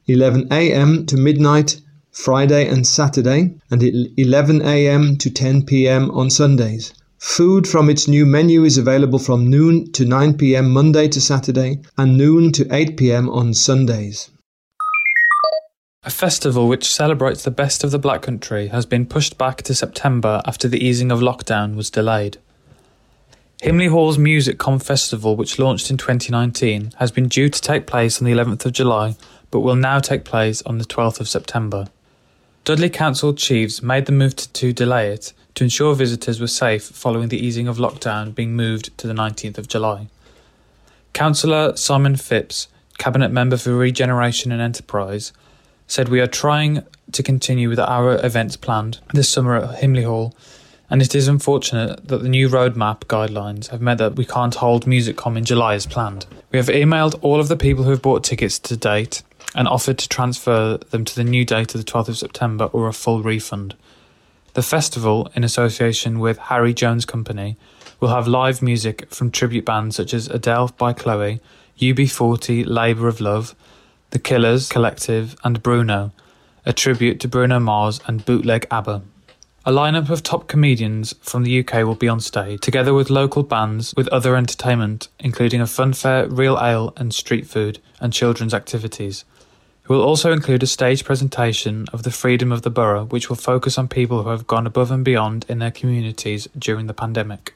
eleven a m to midnight Friday and Saturday, and eleven a m to ten p m on Sundays. Food from its new menu is available from noon to nine p m Monday to Saturday and noon to eight p m on Sundays. A festival which celebrates the best of the Black Country has been pushed back to September after the easing of lockdown was delayed. Himley Hall's Music Com Festival, which launched in twenty nineteen, has been due to take place on the eleventh of July, but will now take place on the twelfth of September. Dudley Council chiefs made the move to, to delay it to ensure visitors were safe following the easing of lockdown being moved to the nineteenth of July. Councillor Simon Phipps, Cabinet Member for Regeneration and Enterprise, said we are trying to continue with our events planned this summer at Himley Hall, and it is unfortunate that the new roadmap guidelines have meant that we can't hold MusicCom in July as planned. We have emailed all of the people who have bought tickets to date and offered to transfer them to the new date of the twelfth of September or a full refund. The festival, in association with Harry Jones Company, will have live music from tribute bands such as Adele by Chloe, U B forty Labour of Love, The Killers Collective and Bruno, a tribute to Bruno Mars and Bootleg ABBA. A lineup of top comedians from the U K will be on stage, together with local bands with other entertainment, including a fun fair, real ale and street food, and children's activities. It will also include a stage presentation of the Freedom of the Borough, which will focus on people who have gone above and beyond in their communities during the pandemic.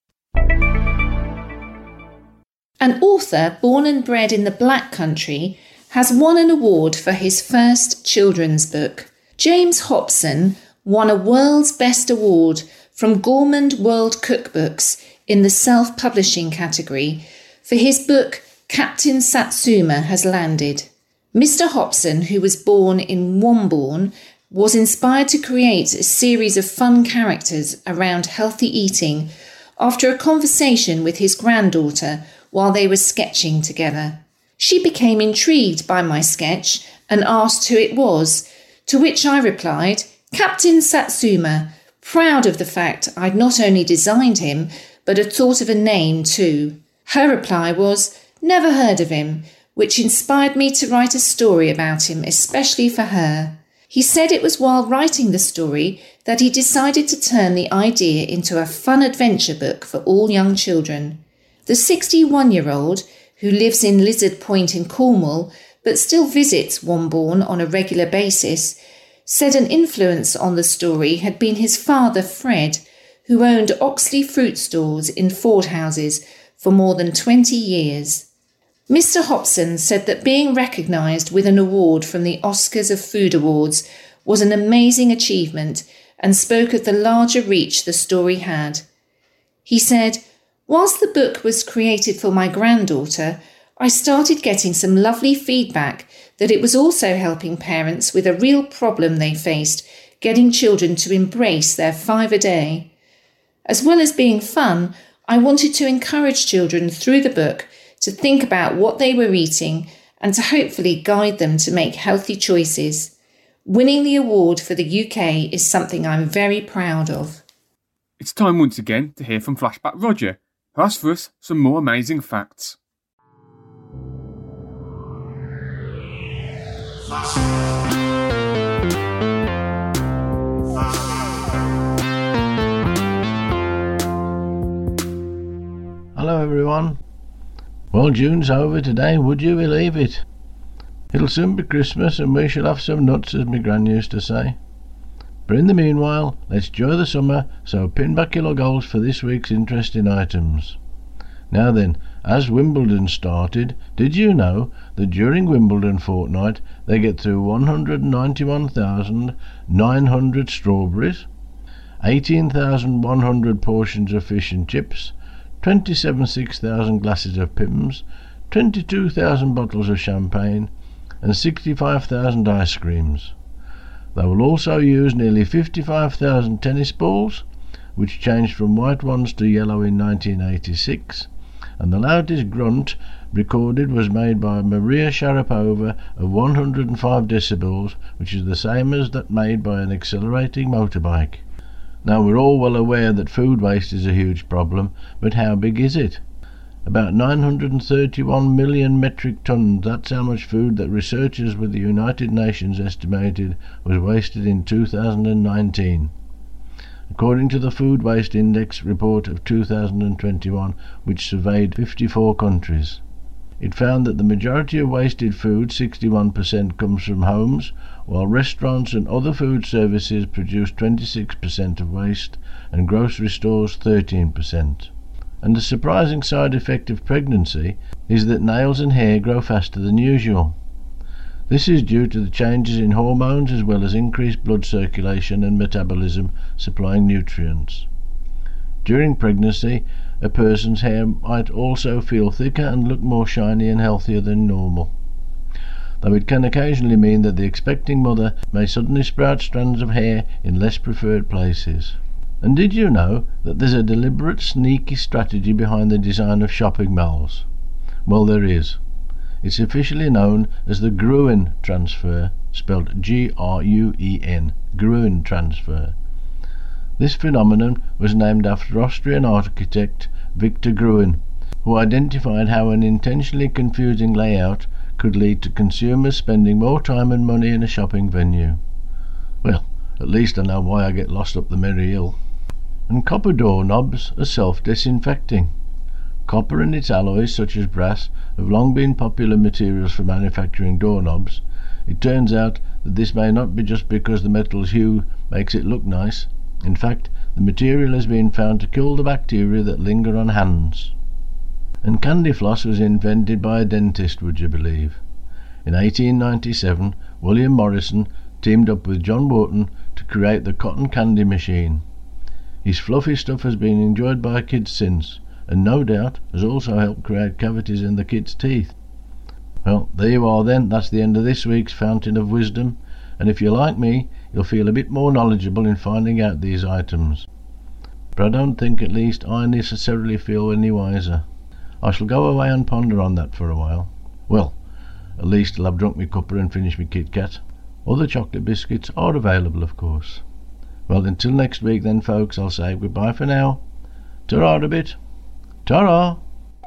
An author born and bred in the Black Country has won an award for his first children's book. James Hobson won a World's Best Award from Gourmand World Cookbooks in the self-publishing category for his book Captain Satsuma Has Landed. Mister Hobson, who was born in Wombourne, was inspired to create a series of fun characters around healthy eating after a conversation with his granddaughter while they were sketching together. She became intrigued by my sketch and asked who it was, to which I replied, Captain Satsuma, proud of the fact I'd not only designed him, but had thought of a name too. Her reply was, never heard of him, which inspired me to write a story about him, especially for her. He said it was while writing the story that he decided to turn the idea into a fun adventure book for all young children. The sixty-one-year-old, who lives in Lizard Point in Cornwall, but still visits Wombourne on a regular basis, said an influence on the story had been his father, Fred, who owned Oxley fruit stores in Ford houses for more than twenty years. Mister Hobson said that being recognised with an award from the Oscars of Food Awards was an amazing achievement and spoke of the larger reach the story had. He said, whilst the book was created for my granddaughter, I started getting some lovely feedback that it was also helping parents with a real problem they faced, getting children to embrace their five a day. As well as being fun, I wanted to encourage children through the book to think about what they were eating and to hopefully guide them to make healthy choices. Winning the award for the U K is something I'm very proud of. It's time once again to hear from Flashback Roger, who has for us some more amazing facts. Hello everyone. Well, June's over today, would you believe it? It'll soon be Christmas and we shall have some nuts, as my gran used to say. But in the meanwhile, let's enjoy the summer, so pin back your goals for this week's interesting items. Now then, as Wimbledon started, did you know that during Wimbledon fortnight they get through one hundred ninety-one thousand nine hundred strawberries, eighteen thousand one hundred portions of fish and chips, twenty-seven six thousand glasses of Pimm's, twenty-two thousand bottles of champagne, and sixty-five thousand ice creams. They will also use nearly fifty-five thousand tennis balls, which changed from white ones to yellow in nineteen eighty-six, and the loudest grunt recorded was made by Maria Sharapova of one hundred five decibels, which is the same as that made by an accelerating motorbike. Now, we're all well aware that food waste is a huge problem, but how big is it? About nine hundred thirty-one million metric tons, that's how much food that researchers with the United Nations estimated was wasted in two thousand nineteen. According to the Food Waste Index report of two thousand twenty-one, which surveyed fifty-four countries, it found that the majority of wasted food, sixty-one percent, comes from homes, while restaurants and other food services produce twenty-six percent of waste and grocery stores thirteen percent. And a surprising side effect of pregnancy is that nails and hair grow faster than usual. This is due to the changes in hormones as well as increased blood circulation and metabolism supplying nutrients. During pregnancy, a person's hair might also feel thicker and look more shiny and healthier than normal, though it can occasionally mean that the expecting mother may suddenly sprout strands of hair in less preferred places. And did you know that there's a deliberate, sneaky strategy behind the design of shopping malls? Well, there is. It's officially known as the Gruen transfer, spelled G R U E N, Gruen transfer. This phenomenon was named after Austrian architect Victor Gruen, who identified how an intentionally confusing layout could lead to consumers spending more time and money in a shopping venue. Well, at least I know why I get lost up the Merry Hill. And copper doorknobs are self-disinfecting. Copper and its alloys, such as brass, have long been popular materials for manufacturing doorknobs. It turns out that this may not be just because the metal's hue makes it look nice. In fact, the material has been found to kill the bacteria that linger on hands. And candy floss was invented by a dentist, would you believe? In eighteen ninety-seven, William Morrison teamed up with John Wharton to create the cotton candy machine. His fluffy stuff has been enjoyed by kids since, and no doubt has also helped create cavities in the kids' teeth. Well, there you are then, that's the end of this week's Fountain of Wisdom, and if you're like me, you'll feel a bit more knowledgeable in finding out these items. But I don't think at least I necessarily feel any wiser. I shall go away and ponder on that for a while. Well, at least I'll have drunk my cuppa and finished my Kit Kat. Other chocolate biscuits are available, of course. Well, until next week then, folks, I'll say goodbye for now. Ta-ra a bit. Ta-ra!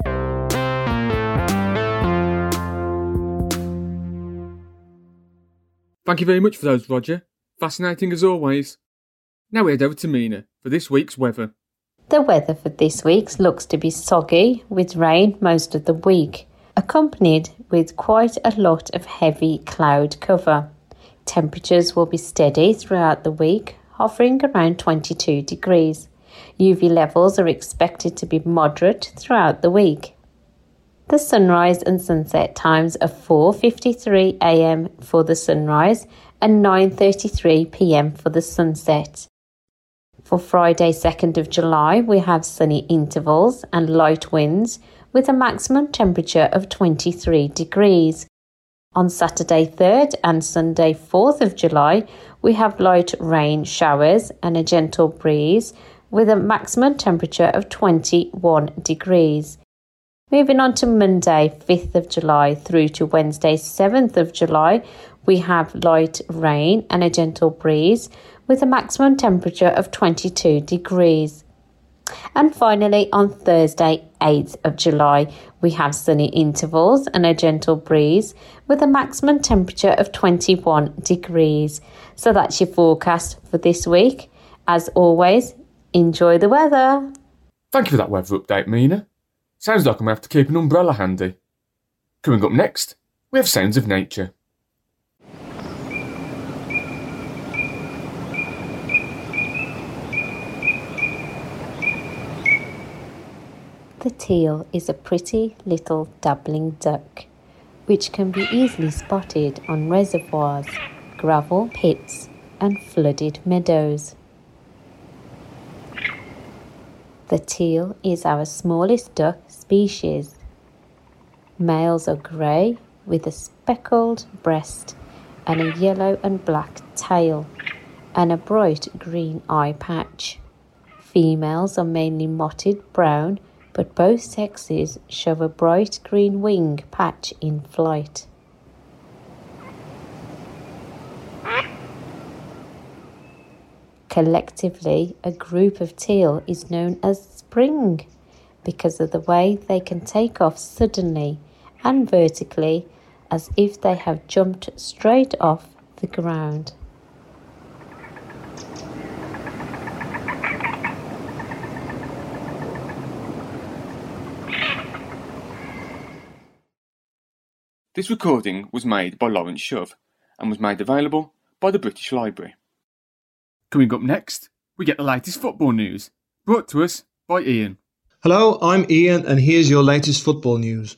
Thank you very much for those, Roger. Fascinating as always. Now we head over to Mina for this week's weather. The weather for this week looks to be soggy, with rain most of the week, accompanied with quite a lot of heavy cloud cover. Temperatures will be steady throughout the week, hovering around twenty-two degrees. U V levels are expected to be moderate throughout the week. The sunrise and sunset times are four fifty-three a m for the sunrise and nine thirty-three p m for the sunset. For Friday, second of July, we have sunny intervals and light winds with a maximum temperature of twenty-three degrees. On Saturday, third and Sunday, fourth of July, we have light rain showers and a gentle breeze with a maximum temperature of twenty-one degrees. Moving on to Monday, fifth of July through to Wednesday, seventh of July, we have light rain and a gentle breeze with a maximum temperature of twenty-two degrees. And finally, on Thursday, eighth of July, we have sunny intervals and a gentle breeze with a maximum temperature of twenty-one degrees. So that's your forecast for this week. As always, enjoy the weather. Thank you for that weather update, Mina. Sounds like I'm going to have to keep an umbrella handy. Coming up next, we have Sounds of Nature. The teal is a pretty little dabbling duck, which can be easily spotted on reservoirs, gravel pits and flooded meadows. The teal is our smallest duck species. Males are grey with a speckled breast and a yellow and black tail and a bright green eye patch. Females are mainly mottled brown, but both sexes show a bright green wing patch in flight. Collectively, a group of teal is known as spring, because of the way they can take off suddenly and vertically as if they have jumped straight off the ground. This recording was made by Lawrence Shove and was made available by the British Library. Coming up next, we get the latest football news, brought to us by Ian. Hello, I'm Ian and here's your latest football news.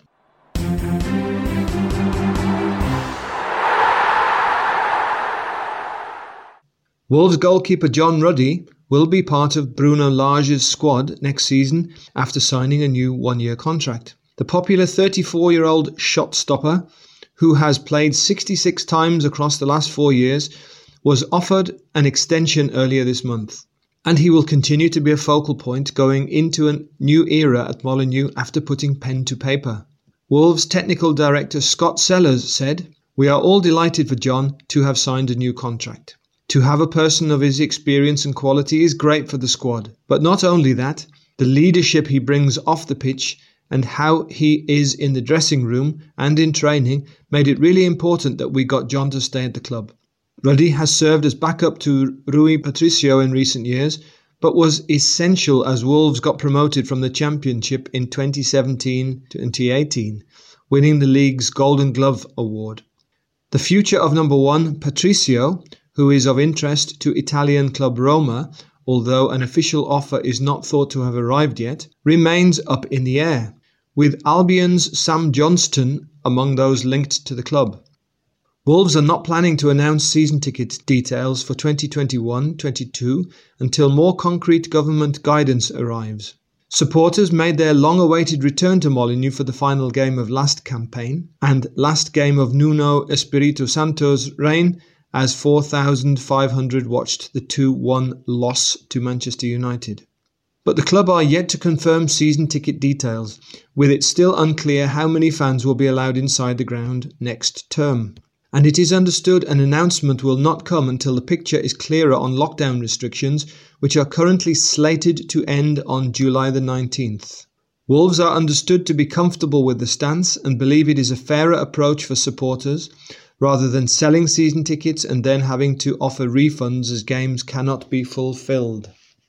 Wolves goalkeeper John Ruddy will be part of Bruno Lage's squad next season after signing a new one-year contract. The popular thirty-four-year-old shot stopper, who has played sixty-six times across the last four years, was offered an extension earlier this month, and he will continue to be a focal point going into a new era at Molineux after putting pen to paper. Wolves technical director Scott Sellers said, "We are all delighted for John to have signed a new contract. To have a person of his experience and quality is great for the squad, but not only that, the leadership he brings off the pitch and how he is in the dressing room and in training made it really important that we got John to stay at the club." Ruddy has served as backup to Rui Patricio in recent years, but was essential as Wolves got promoted from the Championship in twenty seventeen to twenty eighteen, winning the league's Golden Glove award. The future of number one, Patricio, who is of interest to Italian club Roma, although an official offer is not thought to have arrived yet, remains up in the air, with Albion's Sam Johnston among those linked to the club. Wolves are not planning to announce season ticket details for twenty twenty-one twenty-two until more concrete government guidance arrives. Supporters made their long-awaited return to Molineux for the final game of last campaign and last game of Nuno Espirito Santo's reign, as four thousand five hundred watched the two one loss to Manchester United. But the club are yet to confirm season ticket details, with it still unclear how many fans will be allowed inside the ground next term. And it is understood an announcement will not come until the picture is clearer on lockdown restrictions, which are currently slated to end on July the nineteenth. Wolves are understood to be comfortable with the stance and believe it is a fairer approach for supporters, rather than selling season tickets and then having to offer refunds as games cannot be fulfilled.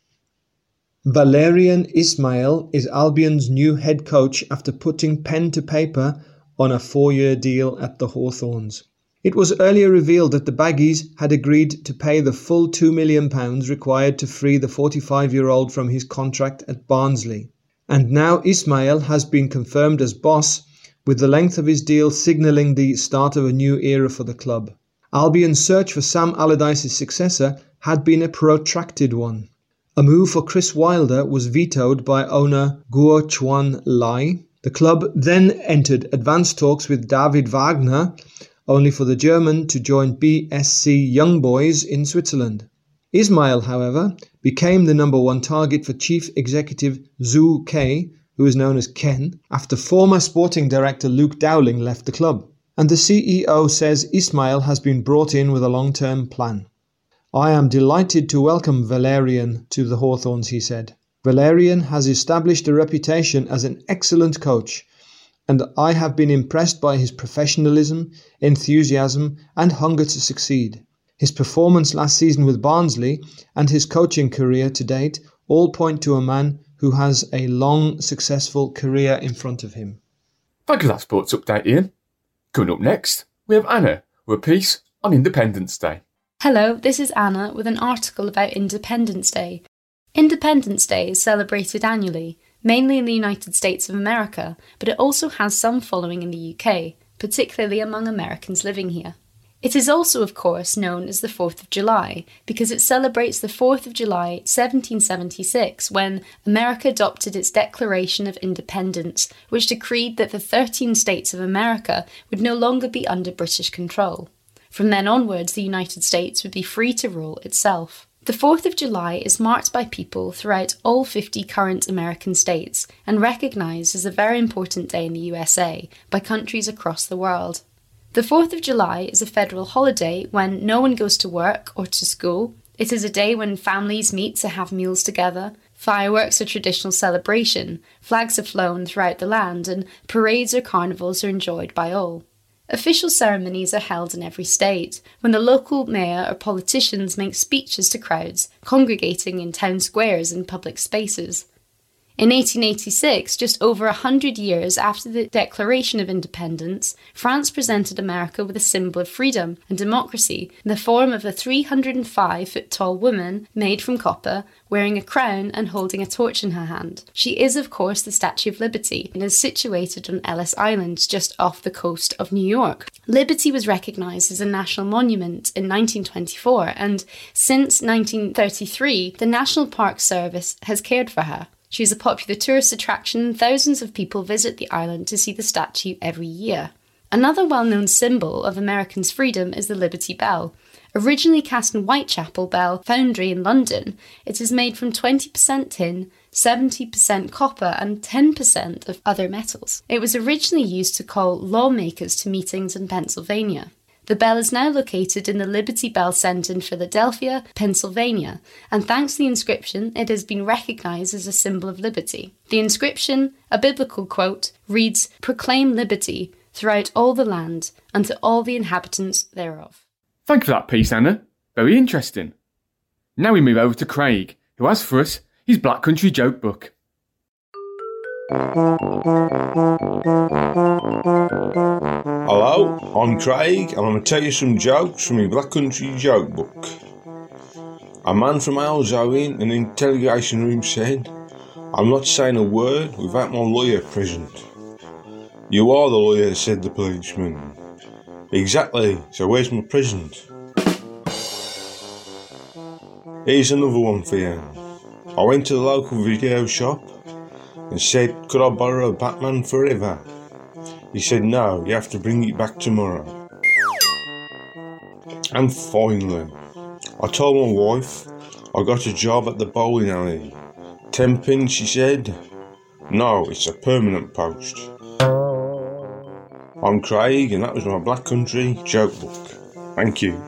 Valérien Ismaël is Albion's new head coach after putting pen to paper on a four-year deal at the Hawthorns. It was earlier revealed that the Baggies had agreed to pay the full two million pounds required to free the forty-five-year-old from his contract at Barnsley. And now Ismaël has been confirmed as boss, with the length of his deal signalling the start of a new era for the club. Albion's search for Sam Allardyce's successor had been a protracted one. A move for Chris Wilder was vetoed by owner Guo Chuan Lai. The club then entered advanced talks with David Wagner, only for the German to join B S C Young Boys in Switzerland. Ismaël, however, became the number one target for Chief Executive Zhu Kei, who is known as Ken, after former sporting director Luke Dowling left the club. And the C E O says Ismaël has been brought in with a long-term plan. "I am delighted to welcome Valérien to the Hawthorns," he said. "Valérien has established a reputation as an excellent coach, and I have been impressed by his professionalism, enthusiasm and hunger to succeed. His performance last season with Barnsley and his coaching career to date all point to a man who has a long, successful career in front of him." Thank you for that sports update, Ian. Coming up next, we have Anna with a piece on Independence Day. Hello, this is Anna with an article about Independence Day. Independence Day is celebrated annually, mainly in the United States of America, but it also has some following in the U K, particularly among Americans living here. It is also, of course, known as the fourth of July, because it celebrates the fourth of July seventeen seventy-six, when America adopted its Declaration of Independence, which decreed that the thirteen states of America would no longer be under British control. From then onwards, the United States would be free to rule itself. The fourth of July is marked by people throughout all fifty current American states and recognised as a very important day in the U S A by countries across the world. The fourth of July is a federal holiday when no one goes to work or to school. It is a day when families meet to have meals together, Fireworks are a traditional celebration, flags are flown throughout the land, and parades or carnivals are enjoyed by all. Official ceremonies are held in every state, when the local mayor or politicians make speeches to crowds congregating in town squares and public spaces. In eighteen eighty-six, just over a hundred years after the Declaration of Independence, France presented America with a symbol of freedom and democracy in the form of a three hundred five foot tall woman made from copper, wearing a crown and holding a torch in her hand. She is, of course, the Statue of Liberty and is situated on Ellis Island, just off the coast of New York. Liberty was recognised as a national monument in nineteen twenty-four, and since nineteen thirty-three, the National Park Service has cared for her. She is a popular tourist attraction and thousands of people visit the island to see the statue every year. Another well-known symbol of Americans' freedom is the Liberty Bell. Originally cast in Whitechapel Bell Foundry in London, it is made from twenty percent tin, seventy percent copper and ten percent of other metals. It was originally used to call lawmakers to meetings in Pennsylvania. The bell is now located in the Liberty Bell Centre in Philadelphia, Pennsylvania, and thanks to the inscription, it has been recognised as a symbol of liberty. The inscription, a biblical quote, reads, "Proclaim liberty throughout all the land, and to all the inhabitants thereof." Thank you for that piece, Anna. Very interesting. Now we move over to Craig, who has for us his Black Country joke book. Hello, I'm Craig and I'm going to tell you some jokes from my Black Country joke book. A man from Alzo in an interrogation room said, "I'm not saying a word without my lawyer present." "You are the lawyer," said the policeman. "Exactly, so where's my present?" Here's another one for you. I went to the local video shop and said, "Could I borrow a Batman Forever?" He said, "No, you have to bring it back tomorrow." And finally, I told my wife I got a job at the bowling alley. Temping, she said. "No, it's a permanent post." I'm Craig and that was my Black Country joke book. Thank you.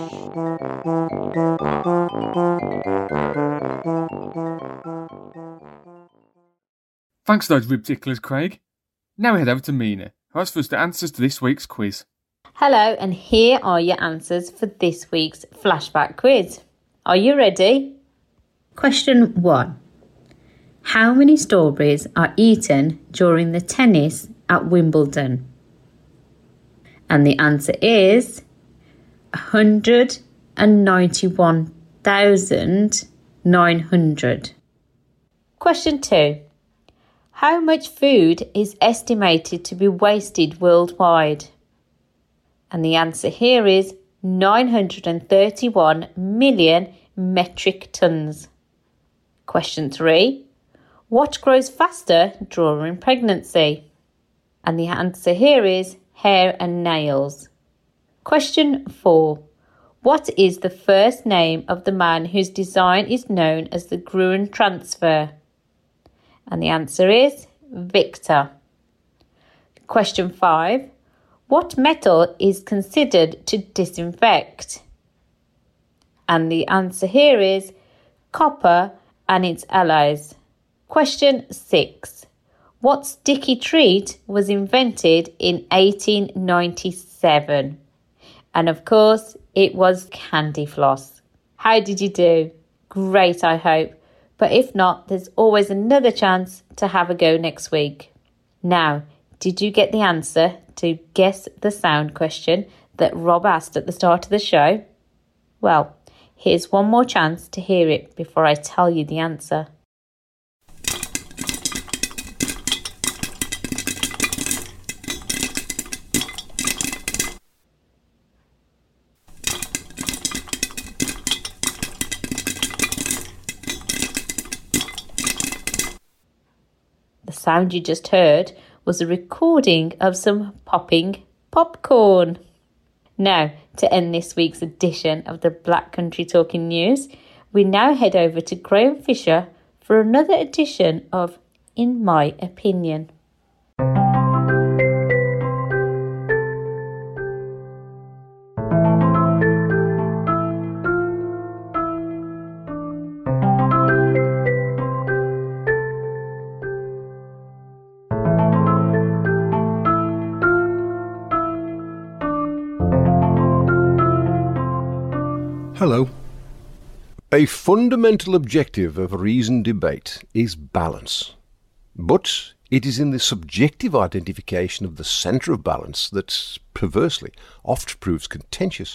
Thanks for those rib ticklers, Craig. Now we head over to Mina, who has for us the answers to this week's quiz. Hello, and here are your answers for this week's flashback quiz. Are you ready? Question one. How many strawberries are eaten during the tennis at Wimbledon? And the answer is one hundred ninety-one thousand nine hundred. Question two. How much food is estimated to be wasted worldwide? And the answer here is nine hundred thirty-one million metric tons. Question three. What grows faster during pregnancy? And the answer here is hair and nails. Question four. What is the first name of the man whose design is known as the Gruen transfer? And the answer is Victor. Question five. What metal is considered to disinfect? And the answer here is copper and its alloys. Question six. What sticky treat was invented in eighteen ninety-seven? And of course, it was candy floss. How did you do? Great, I hope. But if not, there's always another chance to have a go next week. Now, did you get the answer to guess the sound question that Rob asked at the start of the show? Well, here's one more chance to hear it before I tell you the answer. The sound you just heard was a recording of some popping popcorn. Now, to end this week's edition of the Black Country Talking News, we now head over to Graham Fisher for another edition of In My Opinion. Hello. A fundamental objective of reasoned debate is balance. But it is in the subjective identification of the centre of balance that, perversely, oft proves contentious.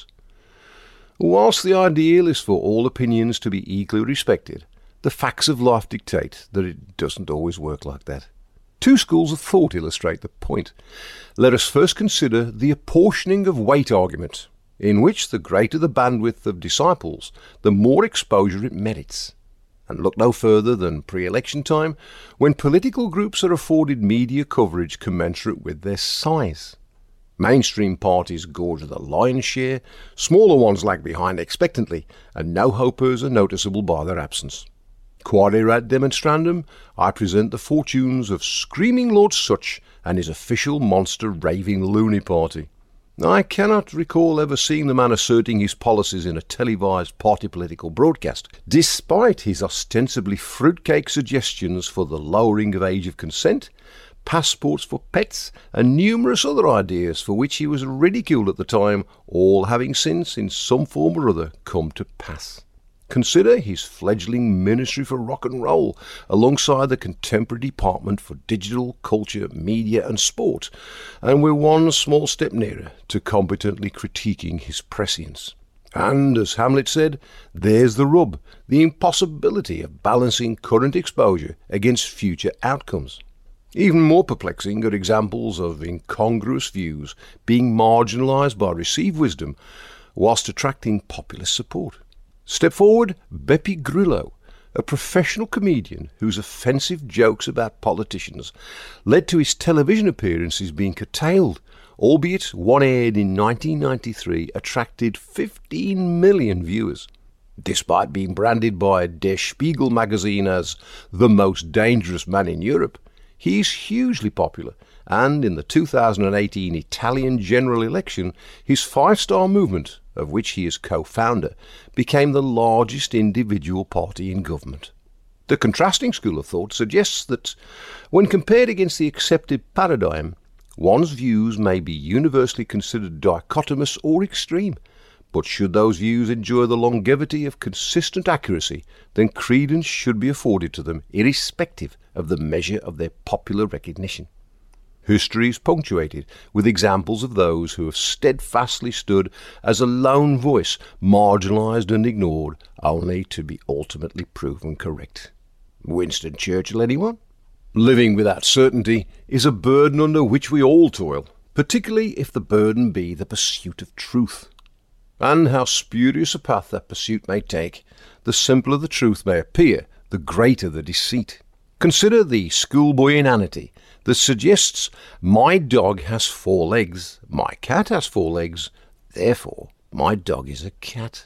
Whilst the ideal is for all opinions to be equally respected, the facts of life dictate that it doesn't always work like that. Two schools of thought illustrate the point. Let us first consider the apportioning of weight argument, in which the greater the bandwidth of disciples, the more exposure it merits. And look no further than pre-election time, when political groups are afforded media coverage commensurate with their size. Mainstream parties gorge the lion's share, smaller ones lag behind expectantly, and no-hopers are noticeable by their absence. Quaerat demonstrandum, I present the fortunes of Screaming Lord Such and his official monster raving loony party. I cannot recall ever seeing the man asserting his policies in a televised party political broadcast, despite his ostensibly fruitcake suggestions for the lowering of age of consent, passports for pets, and numerous other ideas for which he was ridiculed at the time, all having since, in some form or other, come to pass. Consider his fledgling Ministry for Rock and Roll, alongside the contemporary Department for Digital, Culture, Media and Sport, and we're one small step nearer to competently critiquing his prescience. And, as Hamlet said, there's the rub, the impossibility of balancing current exposure against future outcomes. Even more perplexing are examples of incongruous views being marginalised by received wisdom whilst attracting populist support. Step forward Beppe Grillo, a professional comedian whose offensive jokes about politicians led to his television appearances being curtailed, albeit one aired in nineteen ninety-three attracted fifteen million viewers. Despite being branded by Der Spiegel magazine as the most dangerous man in Europe, he is hugely popular, and in the two thousand eighteen Italian general election, his five-star movement, of which he is co-founder, became the largest individual party in government. The contrasting school of thought suggests that, when compared against the accepted paradigm, one's views may be universally considered dichotomous or extreme, but should those views enjoy the longevity of consistent accuracy, then credence should be afforded to them, irrespective of the measure of their popular recognition. History is punctuated with examples of those who have steadfastly stood as a lone voice, marginalised and ignored, only to be ultimately proven correct. Winston Churchill, anyone? Living without certainty is a burden under which we all toil, particularly if the burden be the pursuit of truth. And how spurious a path that pursuit may take, the simpler the truth may appear, the greater the deceit. Consider the schoolboy inanity that suggests my dog has four legs, my cat has four legs, therefore my dog is a cat.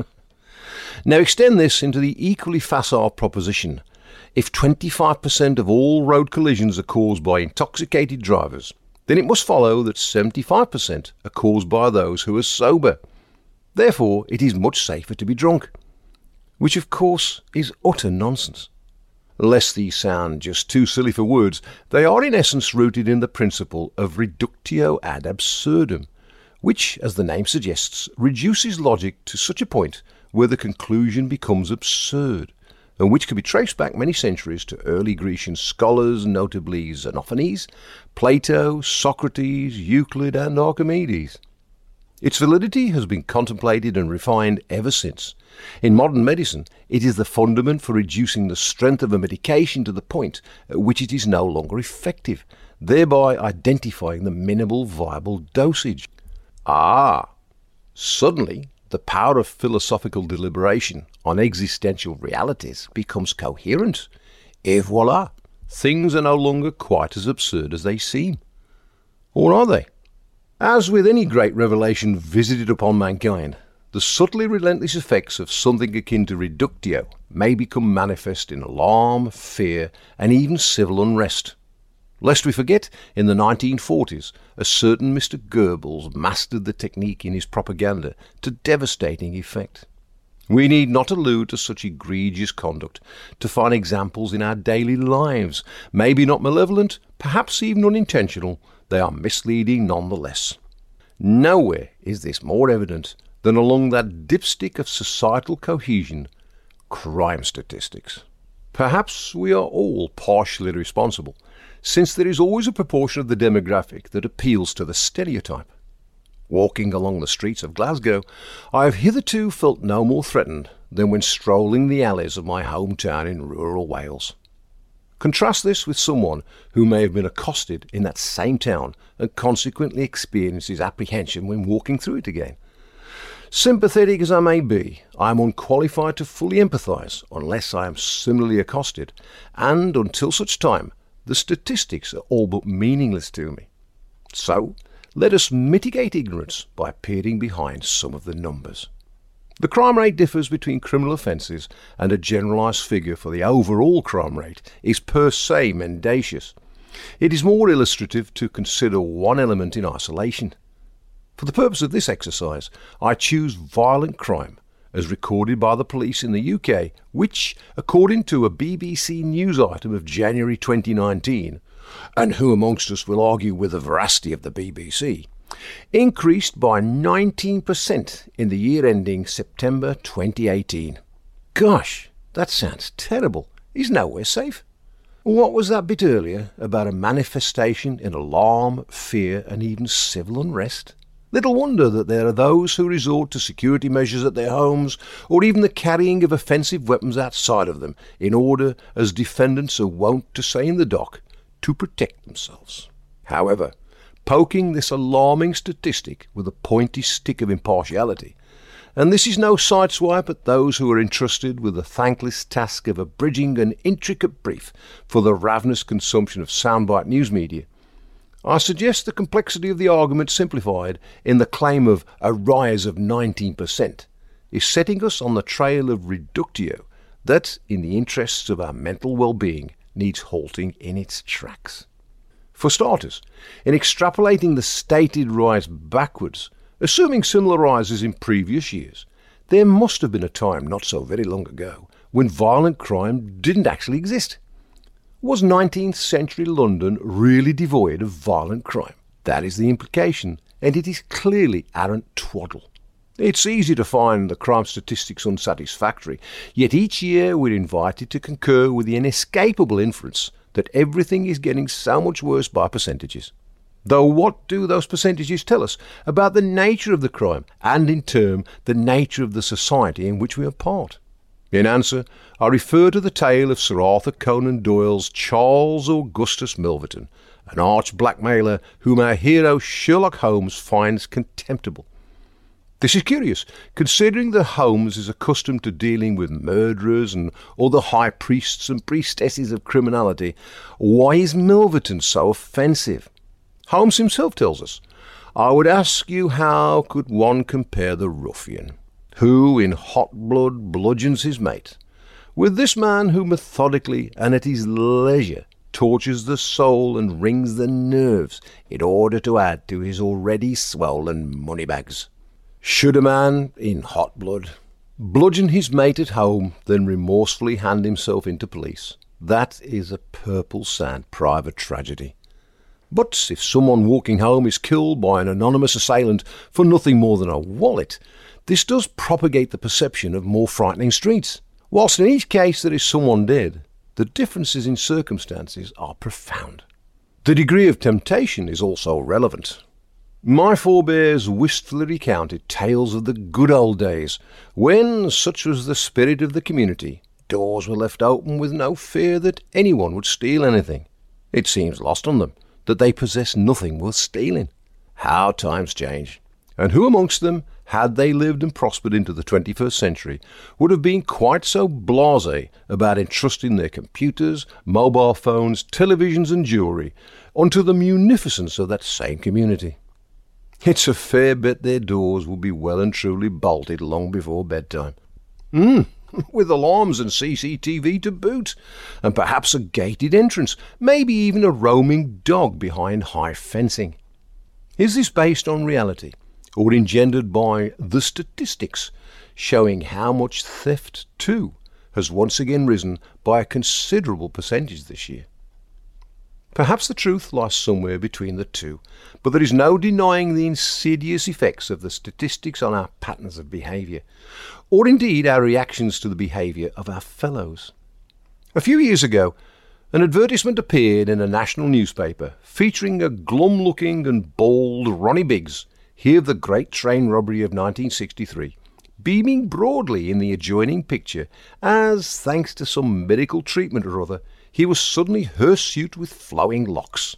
Now extend this into the equally facile proposition. If twenty-five percent of all road collisions are caused by intoxicated drivers, then it must follow that seventy-five percent are caused by those who are sober. Therefore it is much safer to be drunk, which of course is utter nonsense. Lest these sound just too silly for words, they are in essence rooted in the principle of reductio ad absurdum, which, as the name suggests, reduces logic to such a point where the conclusion becomes absurd, and which can be traced back many centuries to early Grecian scholars, notably Xenophanes, Plato, Socrates, Euclid, and Archimedes. Its validity has been contemplated and refined ever since. In modern medicine, it is the fundament for reducing the strength of a medication to the point at which it is no longer effective, thereby identifying the minimal viable dosage. Ah! Suddenly, the power of philosophical deliberation on existential realities becomes coherent. Et voila! Things are no longer quite as absurd as they seem. Or are they? As with any great revelation visited upon mankind, the subtly relentless effects of something akin to reductio may become manifest in alarm, fear, and even civil unrest. Lest we forget, in the nineteen forties, a certain Mister Goebbels mastered the technique in his propaganda to devastating effect. We need not allude to such egregious conduct to find examples in our daily lives, maybe not malevolent, perhaps even unintentional, they are misleading nonetheless. Nowhere is this more evident than along that dipstick of societal cohesion, crime statistics. Perhaps we are all partially responsible, since there is always a proportion of the demographic that appeals to the stereotype. Walking along the streets of Glasgow, I have hitherto felt no more threatened than when strolling the alleys of my hometown in rural Wales. Contrast this with someone who may have been accosted in that same town and consequently experiences apprehension when walking through it again. Sympathetic as I may be, I am unqualified to fully empathise unless I am similarly accosted, and until such time, the statistics are all but meaningless to me. So, let us mitigate ignorance by peering behind some of the numbers. The crime rate differs between criminal offences, and a generalised figure for the overall crime rate is per se mendacious. It is more illustrative to consider one element in isolation. For the purpose of this exercise, I choose violent crime, as recorded by the police in the U K, which, according to a B B C News item of January twenty nineteen, and who amongst us will argue with the veracity of the B B C, increased by nineteen percent in the year ending September twenty eighteen. Gosh, that sounds terrible. He's nowhere safe. What was that bit earlier about a manifestation in alarm, fear, and even civil unrest? Little wonder that there are those who resort to security measures at their homes, or even the carrying of offensive weapons outside of them, in order, as defendants are wont to say in the dock, to protect themselves. However, poking this alarming statistic with a pointy stick of impartiality, and this is no sideswipe at those who are entrusted with the thankless task of abridging an intricate brief for the ravenous consumption of soundbite news media, I suggest the complexity of the argument simplified in the claim of a rise of nineteen percent is setting us on the trail of reductio that, in the interests of our mental well-being, needs halting in its tracks. For starters, in extrapolating the stated rise backwards, assuming similar rises in previous years, there must have been a time not so very long ago when violent crime didn't actually exist. Was nineteenth century London really devoid of violent crime? That is the implication, and it is clearly arrant twaddle. It's easy to find the crime statistics unsatisfactory, yet each year we're invited to concur with the inescapable inference that everything is getting so much worse by percentages. Though what do those percentages tell us about the nature of the crime, and in turn the nature of the society in which we are part? In answer, I refer to the tale of Sir Arthur Conan Doyle's Charles Augustus Milverton, an arch blackmailer whom our hero Sherlock Holmes finds contemptible. This is curious, considering that Holmes is accustomed to dealing with murderers and other high priests and priestesses of criminality. Why is Milverton so offensive? Holmes himself tells us, "I would ask you how could one compare the ruffian, who in hot blood bludgeons his mate, with this man who methodically and at his leisure tortures the soul and wrings the nerves in order to add to his already swollen money bags? Should a man, in hot blood, bludgeon his mate at home, then remorsefully hand himself into police? That is a purple sand private tragedy. But if someone walking home is killed by an anonymous assailant for nothing more than a wallet, this does propagate the perception of more frightening streets. Whilst in each case there is someone dead, the differences in circumstances are profound. The degree of temptation is also relevant. My forebears wistfully recounted tales of the good old days, when, such was the spirit of the community, doors were left open with no fear that anyone would steal anything. It seems lost on them that they possess nothing worth stealing. How times change! And who amongst them, had they lived and prospered into the twenty-first century, would have been quite so blasé about entrusting their computers, mobile phones, televisions and jewellery unto the munificence of that same community? It's a fair bet their doors will be well and truly bolted long before bedtime. Hmm, with alarms and C C T V to boot, and perhaps a gated entrance, maybe even a roaming dog behind high fencing. Is this based on reality, or engendered by the statistics, showing how much theft, too, has once again risen by a considerable percentage this year? Perhaps the truth lies somewhere between the two, but there is no denying the insidious effects of the statistics on our patterns of behaviour, or indeed our reactions to the behaviour of our fellows. A few years ago, an advertisement appeared in a national newspaper featuring a glum-looking and bald Ronnie Biggs, he of the great train robbery of nineteen sixty-three, beaming broadly in the adjoining picture as, thanks to some medical treatment or other, he was suddenly hirsute with flowing locks.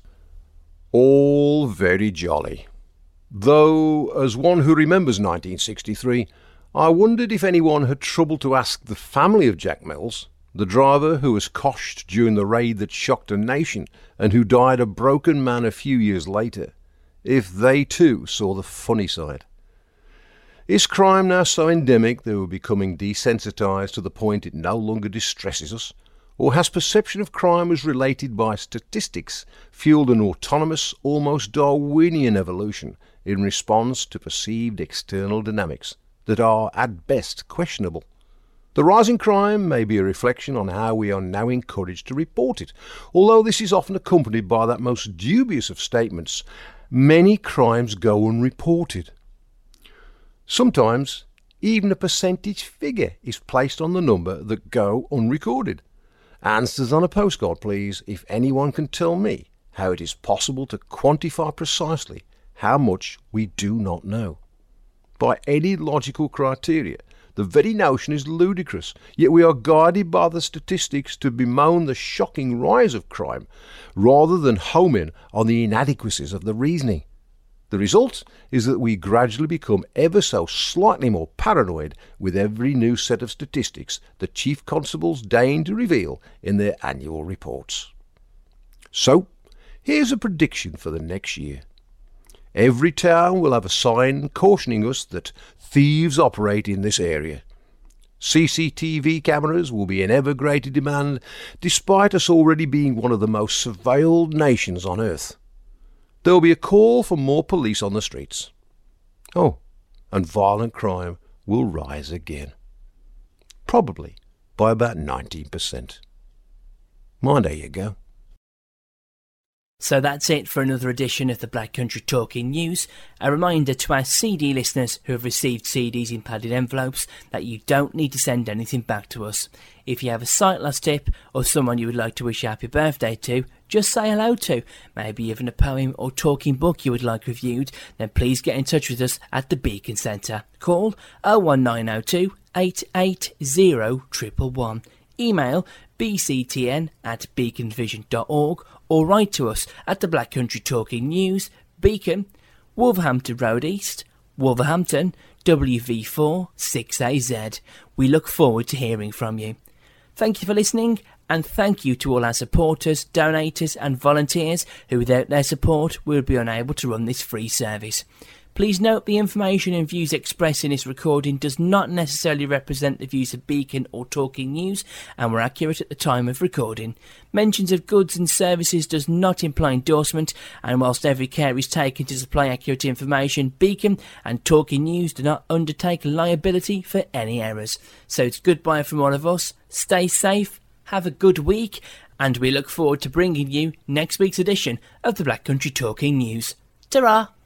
All very jolly. Though, as one who remembers nineteen sixty-three, I wondered if anyone had troubled to ask the family of Jack Mills, the driver who was coshed during the raid that shocked a nation and who died a broken man a few years later, if they too saw the funny side. Is crime now so endemic that we're becoming desensitised to the point it no longer distresses us? Or has perception of crime as related by statistics fueled an autonomous, almost Darwinian evolution in response to perceived external dynamics that are at best questionable? The rise in crime may be a reflection on how we are now encouraged to report it, although this is often accompanied by that most dubious of statements: many crimes go unreported. Sometimes even a percentage figure is placed on the number that go unrecorded. Answers on a postcard, please, if anyone can tell me how it is possible to quantify precisely how much we do not know. By any logical criteria, the very notion is ludicrous, yet we are guided by the statistics to bemoan the shocking rise of crime, rather than home in on the inadequacies of the reasoning. The result is that we gradually become ever so slightly more paranoid with every new set of statistics the chief constables deign to reveal in their annual reports. So, here's a prediction for the next year. Every town will have a sign cautioning us that thieves operate in this area. C C T V cameras will be in ever greater demand, despite us already being one of the most surveilled nations on earth. There will be a call for more police on the streets. Oh, and violent crime will rise again. Probably by about nineteen percent. Mind, there you go. So that's it for another edition of the Black Country Talking News. A reminder to our C D listeners who have received C Ds in padded envelopes that you don't need to send anything back to us. If you have a sight loss tip or someone you would like to wish a happy birthday to, just say hello to, maybe even a poem or talking book you would like reviewed, then please get in touch with us at the Beacon Centre. Call oh one nine oh two, eight eight zero, one one one. Email b c t n at beacon vision dot org or write to us at the Black Country Talking News, Beacon, Wolverhampton Road East, Wolverhampton, W V four six A Z. We look forward to hearing from you. Thank you for listening, and thank you to all our supporters, donators and volunteers who without their support we would be unable to run this free service. Please note the information and views expressed in this recording does not necessarily represent the views of Beacon or Talking News and were accurate at the time of recording. Mentions of goods and services does not imply endorsement, and whilst every care is taken to supply accurate information, Beacon and Talking News do not undertake liability for any errors. So it's goodbye from all of us, stay safe, have a good week, and we look forward to bringing you next week's edition of the Black Country Talking News. Ta-ra!